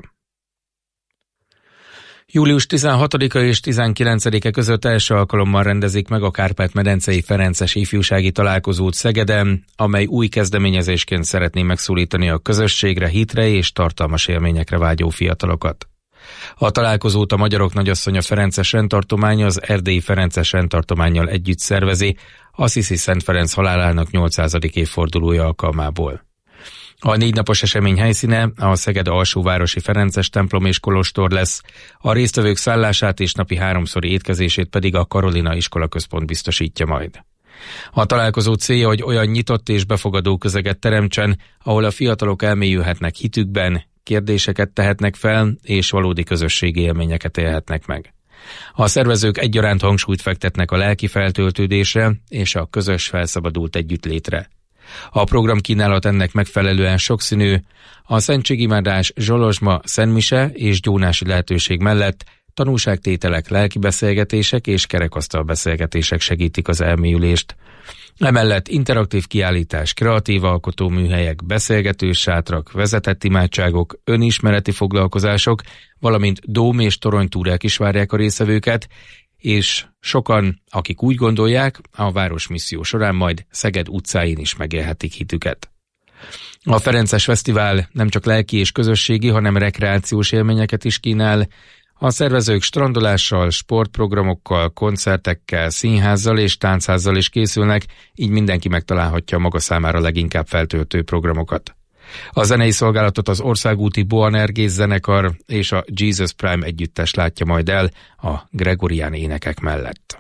Július 16-a és 19-e között első alkalommal rendezik meg a Kárpát-medencei Ferences ifjúsági találkozót Szegeden, amely új kezdeményezésként szeretné megszólítani a közösségre, hitre és tartalmas élményekre vágyó fiatalokat. A találkozót a Magyarok Nagyasszonya Ferences rendtartománya az Erdélyi Ferences rendtartománnyal együtt szervezi, Assisi Szent Ferenc halálának 800. évfordulója alkalmából. A 4 napos esemény helyszíne a Szeged alsóvárosi Ferences templom és kolostor lesz, a résztvevők szállását és napi 3-szori étkezését pedig a Karolina iskolaközpont biztosítja majd. A találkozó célja, hogy olyan nyitott és befogadó közeget teremtsen, ahol a fiatalok elmélyülhetnek hitükben, kérdéseket tehetnek fel és valódi közösségi élményeket élhetnek meg. A szervezők egyaránt hangsúlyt fektetnek a lelki feltöltődésre és a közös felszabadult együttlétre. A programkínálat ennek megfelelően sokszínű, a szentségimádás, zsolozsma, szentmise és gyónási lehetőség mellett tanúságtételek, lelkibeszélgetések és kerekasztal beszélgetések segítik az elmélyülést. Emellett interaktív kiállítás, kreatív alkotóműhelyek, beszélgetős sátrak, vezetett imádságok, önismereti foglalkozások, valamint dóm- és toronytúrák is várják a résztvevőket, és sokan, akik úgy gondolják, a városmisszió során majd Szeged utcáin is megélhetik hitüket. A Ferences Fesztivál nem csak lelki és közösségi, hanem rekreációs élményeket is kínál. A szervezők strandolással, sportprogramokkal, koncertekkel, színházzal és táncházzal is készülnek, így mindenki megtalálhatja maga számára leginkább feltöltő programokat. A zenei szolgálatot az országúti Boanergész zenekar és a Jesus Prime együttes látja majd el a gregorián énekek mellett.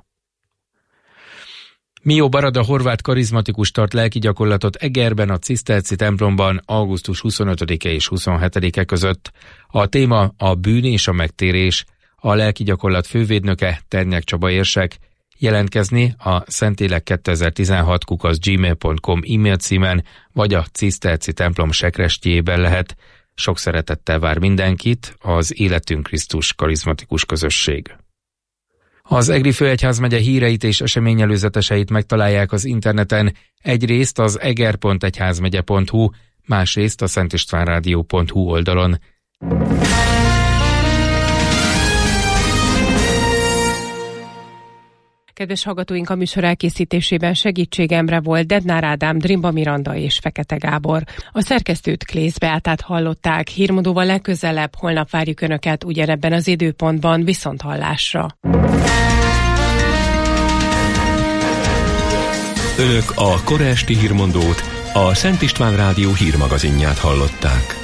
Mio Barada horvát karizmatikus tart lelki gyakorlatot Egerben a Ciszterci templomban augusztus 25-e és 27-e között. A téma a bűn és a megtérés. A lelki gyakorlat fővédnöke Ternyák Csaba érsek. Jelentkezni a szentlélek2016@gmail.com e-mail címen vagy a Ciszterci templom sekrestjében lehet. Sok szeretettel vár mindenkit az Életünk Krisztus karizmatikus közösség. Az Egri Főegyházmegye híreit és eseményelőzeteseit megtalálják az interneten, egyrészt az eger.egyházmegye.hu, másrészt a szentistvánradio.hu oldalon. Kedves hallgatóink, a műsor elkészítésében segítségemre volt Dednár Ádám, Drimba Miranda és Fekete Gábor. A szerkesztőt Klész Beátát hallották, hírmondóval legközelebb, holnap várjuk Önöket ugyanebben az időpontban, viszonthallásra. Önök a kora esti hírmondót, a Szent István Rádió hírmagazinját hallották.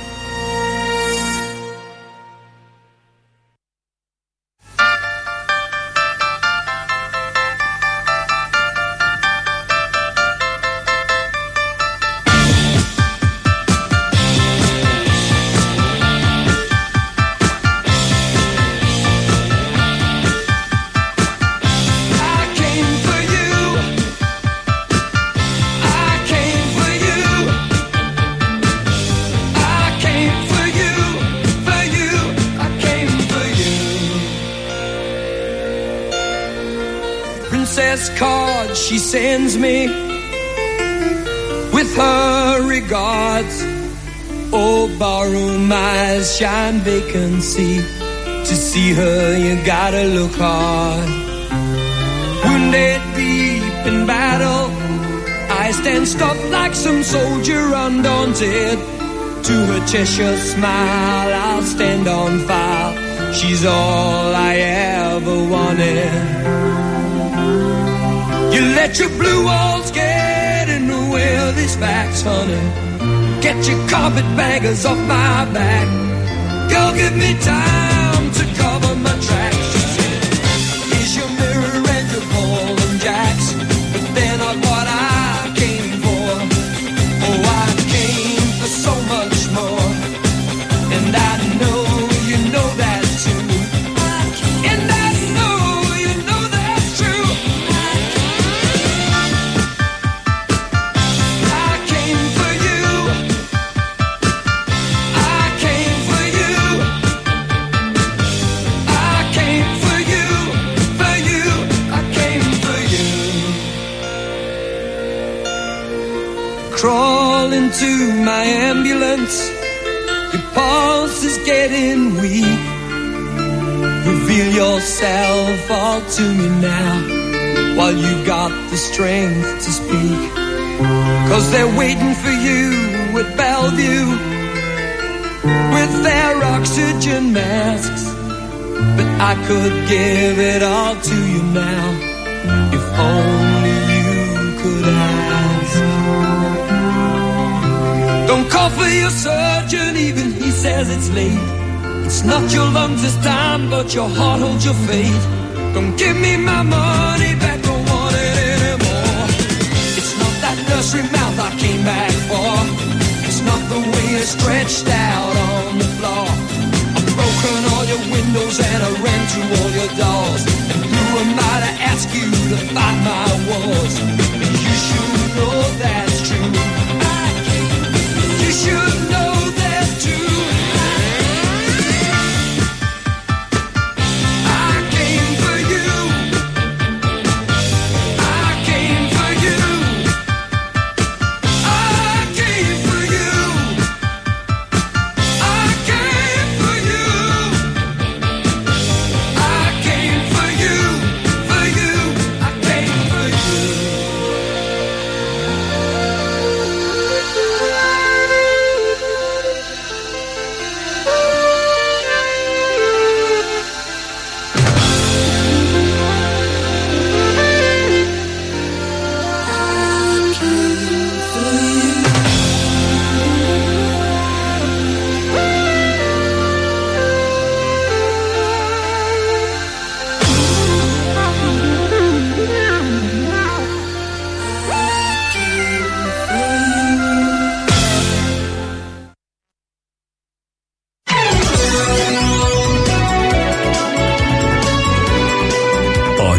Card she sends me with her regards. Oh, barroom eyes shine vacancy. To see her you gotta look hard. Wounded deep in battle, I stand stuffed like some soldier undaunted. To her Cheshire smile I'll stand on file. She's all I ever wanted. You let your blue walls get in the way of these facts, honey. Get your carpetbaggers off my back. Girl, give me time to cover my tracks. She said, here's your mirror and your ball and jacks. But they're not what I came for. Oh, I came for so much more. And I know you know that too. And I know you know that's true. Crawl into my ambulance. Your pulse is getting weak. Reveal yourself all to me now, while you got the strength to speak. 'Cause they're waiting for you at Bellevue with their oxygen masks. But I could give it all to you now, if only you could ask. Don't call for your surgeon, even he says it's late. It's not your lungs this time, but your heart holds your fate. Don't give me my money back, don't want it anymore. It's not that nursery mouth I came back for. It's not the way you're stretched out on the floor. I've broken all your windows and I ran through all your doors. And who am I to ask you to fight my wars? You should know that's true. You should know that too. I came for you. I came for you. I came for you. I came for you. I came for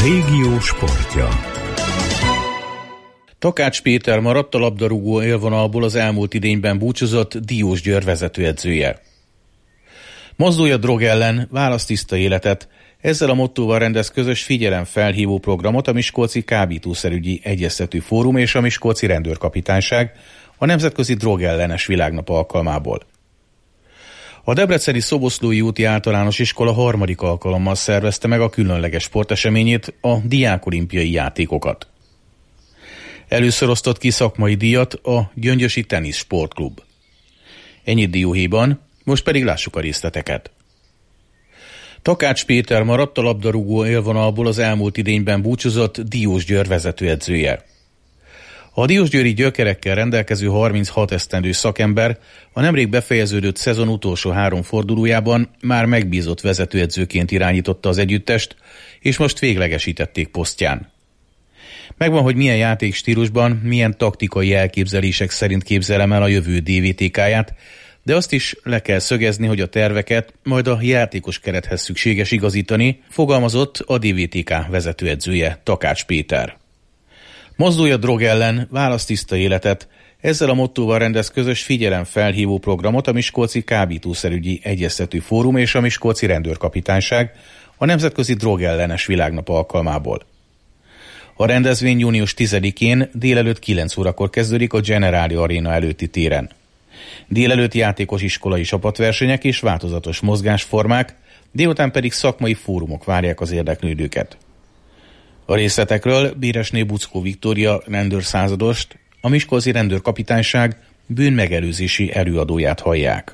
régió sportja. Takács Péter maradt a labdarúgó élvonalból az elmúlt idényben búcsúzott Diósgyőr vezetőedzője. Mozdulj a drog ellen, válasz tiszta életet. Ezzel a mottóval rendez közös figyelemfelhívó programot a Miskolci Kábítószerügyi Egyeztető Fórum és a Miskolci Rendőrkapitányság a Nemzetközi Drogellenes Világnap alkalmából. A debreceni Szoboszlói úti általános iskola harmadik alkalommal szervezte meg a különleges sporteseményét, a diákolimpiai játékokat. Először osztott ki szakmai díjat a Gyöngyösi Tenisz Sportklub. Ennyit dióhéjban, most pedig lássuk a részleteket. Takács Péter maradt a labdarúgó élvonalból az elmúlt idényben búcsúzott Diósgyőr vezetőedzője. A diósgyőri gyökerekkel rendelkező 36 esztendős szakember a nemrég befejeződött szezon utolsó 3 fordulójában már megbízott vezetőedzőként irányította az együttest, és most véglegesítették posztján. Megvan, hogy milyen játékstílusban, milyen taktikai elképzelések szerint képzelem el a jövő DVTK-ját, de azt is le kell szögezni, hogy a terveket majd a játékos kerethez szükséges igazítani, fogalmazott a DVTK vezetőedzője, Takács Péter. Mozdulj a drog ellen, válasz tiszta életet. Ezzel a mottóval rendez közös figyelemfelhívó programot a Miskolci Kábítószerügyi Egyeztető Fórum és a Miskolci Rendőrkapitányság a Nemzetközi Drogellenes Világnap alkalmából. A rendezvény június 10-én délelőtt 9 órakor kezdődik a Generáli Aréna előtti téren. Délelőtt játékos iskolai csapatversenyek és változatos mozgásformák, délután pedig szakmai fórumok várják az érdeklődőket. A részletekről Béresné Buczkó Viktória rendőrszázadost, a Miskolci Rendőrkapitányság bűnmegelőzési előadóját hallják.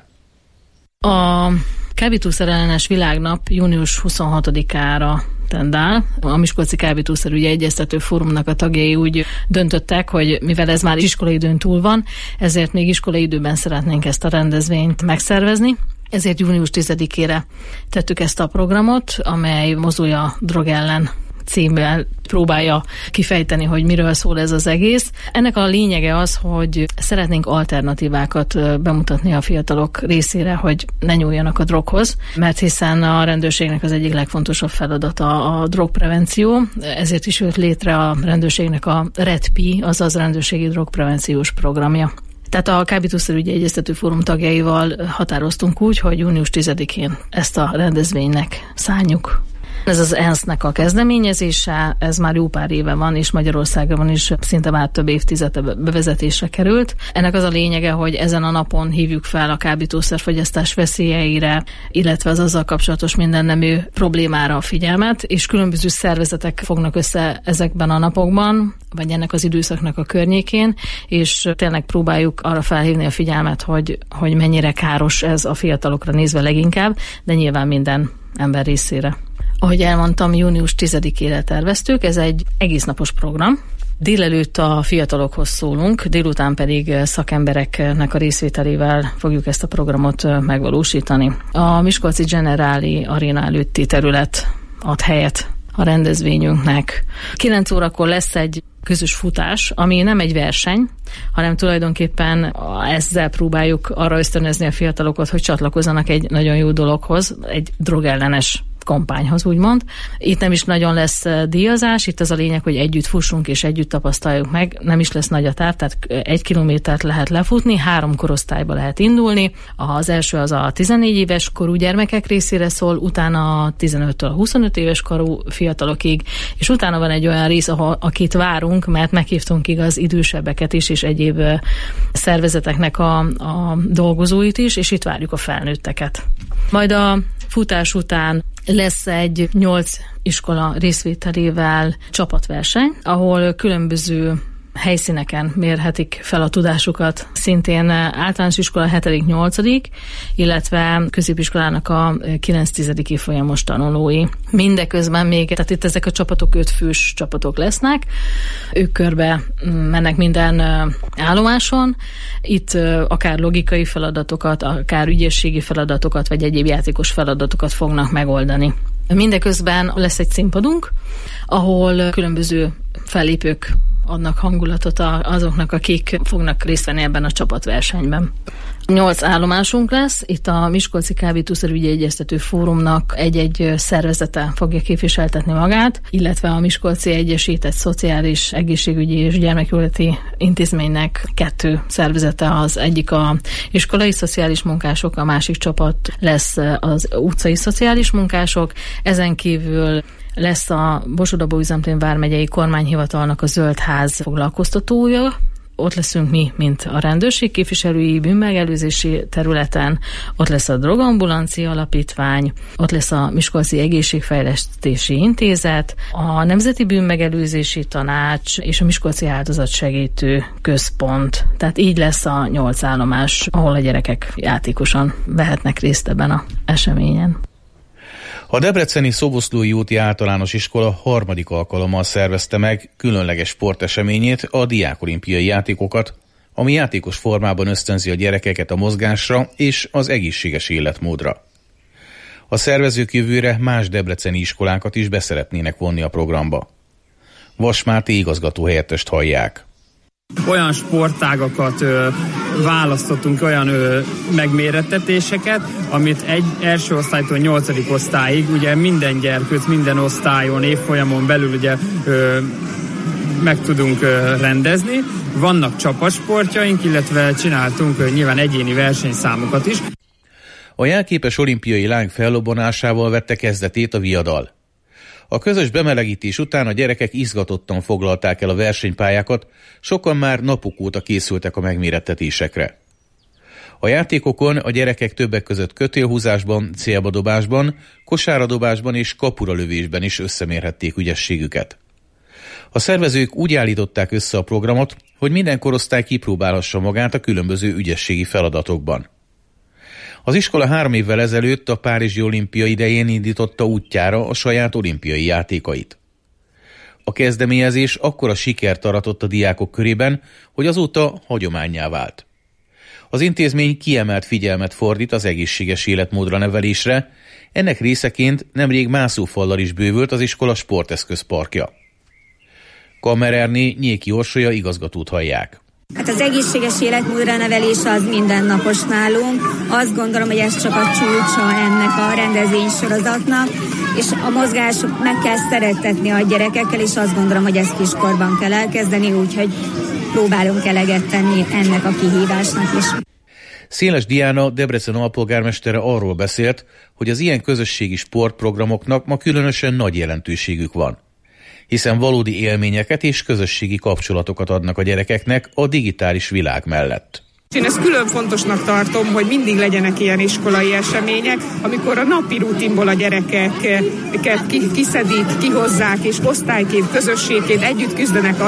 A Kábítószerellenes Világnap június 26-ára tendál. A Miskolci Kábítószerügyi Egyeztető Fórumnak a tagjai úgy döntöttek, hogy mivel ez már iskolaidőn túl van, ezért még iskolaidőben szeretnénk ezt a rendezvényt megszervezni. Ezért június 10-ére tettük ezt a programot, amely Mozdulj a drog ellen címmel próbálja kifejteni, hogy miről szól ez az egész. Ennek a lényege az, hogy szeretnénk alternatívákat bemutatni a fiatalok részére, hogy ne nyúljanak a droghoz, mert hiszen a rendőrségnek az egyik legfontosabb feladata a drogprevenció, ezért is jött létre a rendőrségnek a REDPI, azaz rendőrségi drogprevenciós programja. Tehát a Kábítószerügyi Egyeztető Fórum tagjaival határoztunk úgy, hogy június 10-én ezt a rendezvénynek szánjuk. Ez az ENSZ-nek a kezdeményezése, ez már jó pár éve van, és Magyarországon is szinte már több évtizede bevezetésre került. Ennek az a lényege, hogy ezen a napon hívjuk fel a kábítószerfogyasztás veszélyeire, illetve az azzal kapcsolatos mindennemű problémára a figyelmet, és különböző szervezetek fognak össze ezekben a napokban, vagy ennek az időszaknak a környékén, és tényleg próbáljuk arra felhívni a figyelmet, hogy mennyire káros ez a fiatalokra nézve leginkább, de nyilván minden ember részére. Ahogy elmondtam, június 10-ére terveztük, ez egy egésznapos program. Délelőtt a fiatalokhoz szólunk, délután pedig szakembereknek a részvételével fogjuk ezt a programot megvalósítani. A Miskolci Generáli Aréna előtti terület ad helyet a rendezvényünknek. 9 órakor lesz egy közös futás, ami nem egy verseny, hanem tulajdonképpen ezzel próbáljuk arra ösztönözni a fiatalokat, hogy csatlakozzanak egy nagyon jó dologhoz, egy drogellenes kampányhoz, úgymond. Itt nem is nagyon lesz díjazás, itt az a lényeg, hogy együtt fussunk és együtt tapasztaljuk meg. Nem is lesz nagy a táv, tehát 1 kilométert lehet lefutni, 3 korosztályba lehet indulni. Az első az a 14 éves korú gyermekek részére szól, utána a 15-től 25 éves korú fiatalokig, és utána van egy olyan rész, akit várunk, mert meghívtunk igaz idősebbeket is, és egyéb szervezeteknek a dolgozóit is, és itt várjuk a felnőtteket. Majd a futás után lesz egy 8 iskola részvételével csapatverseny, ahol különböző helyszíneken mérhetik fel a tudásukat, szintén általános iskola 7.-8., illetve középiskolának a 9.-10. évfolyamos tanulói. Mindeközben még, tehát itt ezek a csapatok 5 fős csapatok lesznek, ők körbe mennek minden állomáson, itt akár logikai feladatokat, akár ügyességi feladatokat, vagy egyéb játékos feladatokat fognak megoldani. Mindeközben lesz egy színpadunk, ahol különböző fellépők adnak hangulatot azoknak, akik fognak részt venni ebben a csapatversenyben. 8 állomásunk lesz, itt a Miskolci Kábítószerügyi Egyeztető Fórumnak egy-egy szervezete fogja képviseltetni magát, illetve a Miskolci Egyesített Szociális, Egészségügyi és Gyermekjóléti Intézménynek 2 szervezete, az egyik a iskolai szociális munkások, a másik csapat lesz az utcai szociális munkások, ezen kívül lesz a Borsod-Abaúj Zemplén vármegyei kormányhivatalnak a Zöld Ház foglalkoztatója. Ott leszünk mi, mint a rendőrség képviselői bűnmegelőzési területen, ott lesz a Drogambulancia Alapítvány, ott lesz a Miskolci Egészségfejlesztési Intézet, a Nemzeti Bűnmegelőzési Tanács és a Miskolci Áldozatsegítő Központ. Tehát így lesz a 8 állomás, ahol a gyerekek játékosan vehetnek részt ebben az eseményen. A debreceni Szoboszlói úti általános iskola 3. alkalommal szervezte meg különleges sporteseményét, a diákolimpiai játékokat, ami játékos formában ösztönzi a gyerekeket a mozgásra és az egészséges életmódra. A szervezők jövőre más debreceni iskolákat is beszeretnének vonni a programba. Vas Máté igazgatóhelyettest hallják. Olyan sportágakat választottunk, olyan megmérettetéseket, amit első osztálytól 8. osztályig, ugye minden gyerkőc, minden osztályon, évfolyamon belül ugye meg tudunk rendezni. Vannak csapatsportjaink, illetve csináltunk nyilván egyéni versenyszámokat is. A jelképes olimpiai láng fellobbanásával vette kezdetét a viadal. A közös bemelegítés után a gyerekek izgatottan foglalták el a versenypályákat, sokan már napok óta készültek a megmérettetésekre. A játékokon a gyerekek többek között kötélhúzásban, célbadobásban, kosáradobásban és kapuralövésben is összemérhették ügyességüket. A szervezők úgy állították össze a programot, hogy minden korosztály kipróbálhassa magát a különböző ügyességi feladatokban. Az iskola 3 évvel ezelőtt a Párizsi olimpia idején indította útjára a saját olimpiai játékait. A kezdeményezés akkora sikert aratott a diákok körében, hogy azóta hagyománnyá vált. Az intézmény kiemelt figyelmet fordít az egészséges életmódra nevelésre, ennek részeként nemrég mászófallal is bővült az iskola sporteszközparkja. Kammererné Nyéki Orsolya igazgatót hallják. Hát az egészséges életmódra nevelés az mindennapos nálunk. Azt gondolom, hogy ez csak a csúcsa ennek a rendezvénysorozatnak, és a mozgás meg kell szerettetni a gyerekekkel, és azt gondolom, hogy ezt kiskorban kell elkezdeni, úgyhogy próbálunk eleget tenni ennek a kihívásnak is. Széles Diana, Debrecen alpolgármestere arról beszélt, hogy az ilyen közösségi sportprogramoknak ma különösen nagy jelentőségük van, hiszen valódi élményeket és közösségi kapcsolatokat adnak a gyerekeknek a digitális világ mellett. Én ezt külön fontosnak tartom, hogy mindig legyenek ilyen iskolai események, amikor a napi rutinból a gyerekeket kiszedik, kihozzák, és osztályként, közösségként együtt küzdenek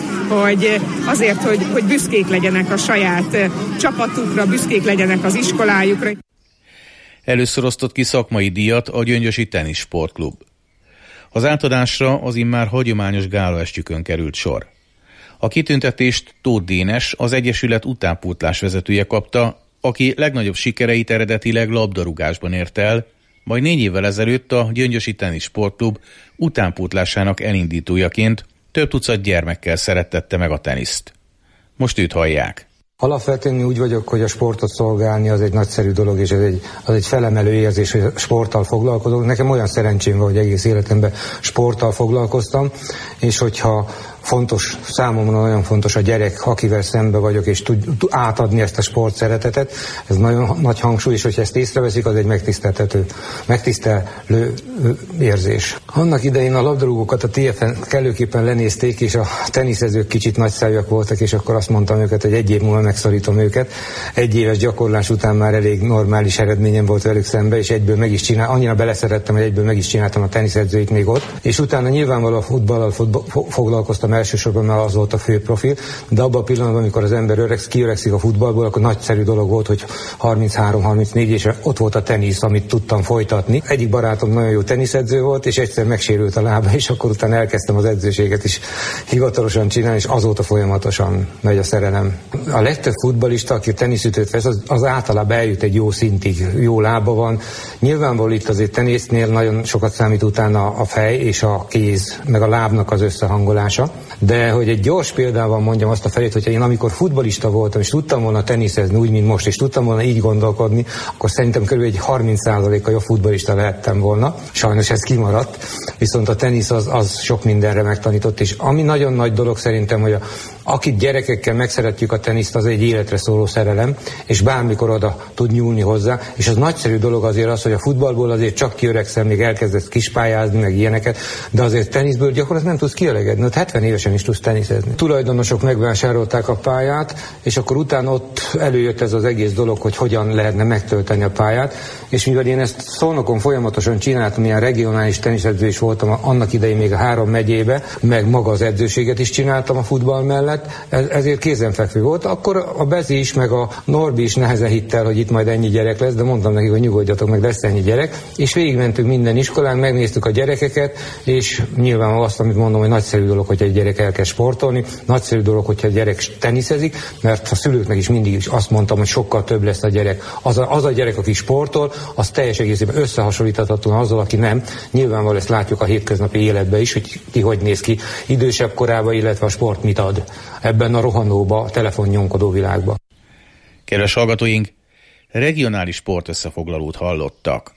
azért, hogy büszkék legyenek a saját csapatukra, büszkék legyenek az iskolájukra. Először osztott ki szakmai díjat a Gyöngyösi Tenisz Sportklub. Az átadásra az immár hagyományos gálaestjükön került sor. A kitüntetést Tóth Dénes, az Egyesület utánpótlás vezetője kapta, aki legnagyobb sikereit eredetileg labdarúgásban ért el, majd 4 évvel ezelőtt a Gyöngyösi Tenisz Sportklub utánpótlásának elindítójaként több tucat gyermekkel szerettette meg a teniszt. Most őt hallják. Alapvetően úgy vagyok, hogy a sportot szolgálni az egy nagyszerű dolog, és az egy felemelő érzés, hogy sporttal foglalkozok. Nekem olyan szerencsém van, hogy egész életemben sporttal foglalkoztam, és hogyha fontos, számomra nagyon fontos a gyerek, akivel szembe vagyok, és tud átadni ezt a sport szeretetet. Ez nagyon nagy hangsúly, és hogyha ezt észreveszik, az egy megtisztelő érzés. Annak idején a labdarúgókat a TF-en kellőképpen lenézték, és a teniszezők kicsit nagyszájúak voltak, és akkor azt mondtam őket, hogy 1 év múlva megszorítom őket. 1 éves gyakorlás után már elég normális eredményem volt velük szembe, és egyből meg is csináltam, annyira beleszerettem, hogy egyből meg is csináltam a teniszedzőit még ott. És utána nyilvánvalóan a futballal foglalkoztam elsősorban, mert az volt a fő profil, de abban a pillanatban, amikor az ember kiöregszik a futballból, akkor nagyszerű dolog volt, hogy 33-34 és ott volt a tenisz, amit tudtam folytatni. Egyik barátom nagyon jó teniszedző volt, és egyszer megsérült a lába, és akkor utána elkezdtem az edzőséget is hivatalosan csinálni, és azóta folyamatosan megy a szerelem. A legtöbb futballista, aki teniszütőt vesz, az általában eljut egy jó szintig, jó lába van. Nyilvánvalóan itt azért tenisznél nagyon sokat számít utána a fej és a kéz, meg a lábnak az összehangolása. de hogy egy gyors példával mondjam azt a felét, hogyha én amikor futballista voltam, és tudtam volna teniszezni úgy, mint most, és tudtam volna így gondolkodni, akkor szerintem kb. Egy 30%-a jobb futballista lehettem volna. Sajnos ez kimaradt, viszont a tenisz az sok mindenre megtanított, és ami nagyon nagy dolog szerintem, hogy akit gyerekekkel megszeretjük a teniszt, az egy életre szóló szerelem, és bármikor oda tud nyúlni hozzá, és az nagyszerű dolog azért az, hogy a futballból azért csak kiöregszel, még elkezdesz kispályázni, meg ilyeneket, de azért teniszből gyakorlatilag nem tudsz kiöregedni, ott 70 évesen is tudsz teniszezni. Tulajdonosok megvásárolták a pályát, és akkor utána ott előjött ez az egész dolog, hogy hogyan lehetne megtölteni a pályát, és mivel én ezt Szolnokon folyamatosan csináltam, ilyen regionális teniszedző is voltam annak idején még a 3 megyébe, meg maga az edzőséget is csináltam a futball mellett, ezért kézenfekvő volt. Akkor a Bezi is, meg a Norbi is nehezen hitt el, hogy itt majd ennyi gyerek lesz, de mondtam nekik, hogy nyugodjatok meg, lesz ennyi gyerek, és végigmentünk minden iskolán, megnéztük a gyerekeket, és nyilván azt, amit mondom, hogy nagyszerű dolog, hogyha egy gyerek elkezd sportolni, nagyszerű dolog, hogyha egy gyerek teniszezik, mert a szülőknek is mindig is azt mondtam, hogy sokkal több lesz a gyerek. Az a gyerek, aki sportol, az teljes egészében összehasonlíthatatlan azzal, aki nem. Nyilvánvalóan ezt látjuk a hétköznapi életben is, hogy néz ki idősebb korában, illetve a sport mit ad ebben a rohanóba, telefonnyomkodó világban. Kedves hallgatóink, regionális sportösszefoglalót hallottak.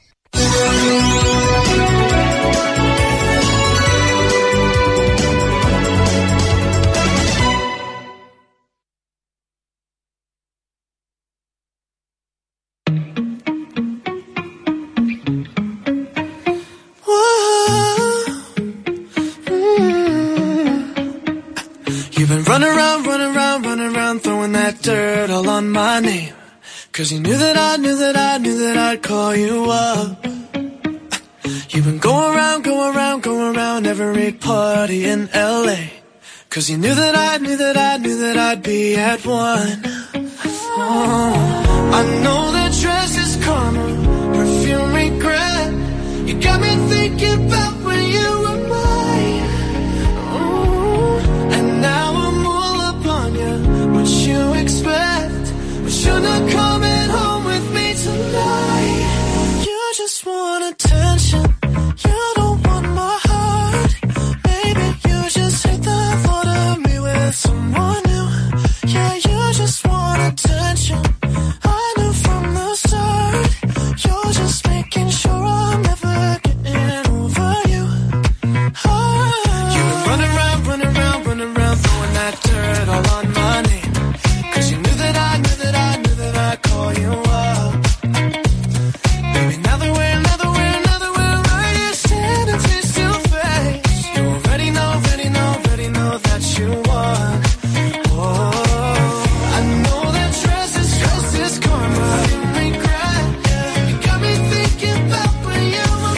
Running around, throwing that dirt all on my name. 'Cause you knew that I'd call you up. You've been going around every party in LA. 'Cause you knew that I'd be at one. Oh, I know that dress is karma, perfume regret. You got me thinking about when you were mine. Oh, and now I'm all up on you. What you expect? But you're not coming home with me tonight. You just want attention. You don't want my heart. Baby, you just hate the thought of me with someone new. Yeah, you just want attention. I knew from the start. You're just making sure I'm never getting over you. You've been running around, throwing that dirt all on my name. 'Cause you knew that I'd call you up. Baby, now that we're right here standing face to face. You already know that you won. Oh, I know that dress is karma, regret. You got me thinking about when you were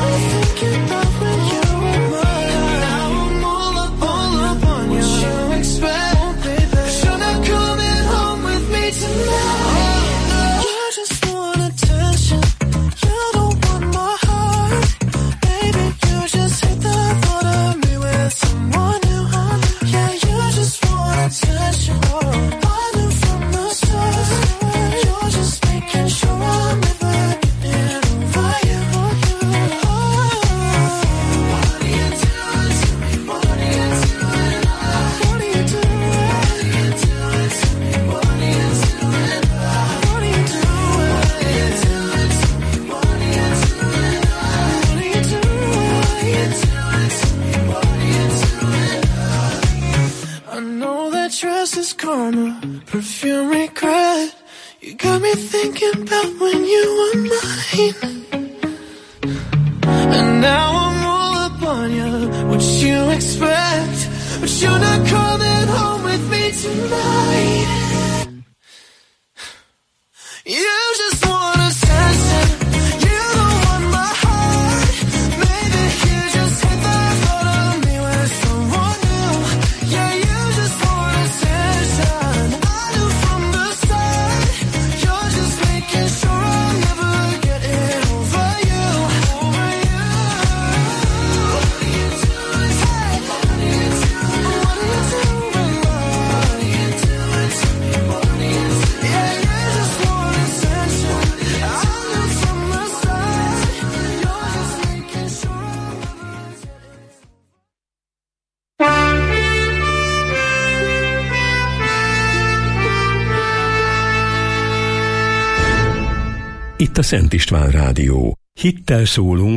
mine. Now I'm all up on you. What you expect? Oh, baby, 'cause you're not coming home with me tonight. You just want attention. You don't want my heart. Baby, you just hate the thought of me with someone new. Yeah, you just want attention. I knew from the start. You're just making sure I'm never getting over you. What are you doing to me? What are you doing? What are you doing to me? What are you doing? What are you doing to me? What are you doing? What are you doing? What are you doing? I know that dress is karma, perfume regret. You got me thinking about when you were mine. And now I'm all up on you. What you expect? But you're not coming home with me tonight. You just want attention. You don't want my heart. Maybe you just hate the thought of me with someone new. Yeah, you just want attention. I knew from the start. You're just making sure I'm never getting over you. Over you. What are you doing? Hey, what are you doing? What are you doing? What are you doing Itt a Szent István Rádió. Hittel szólunk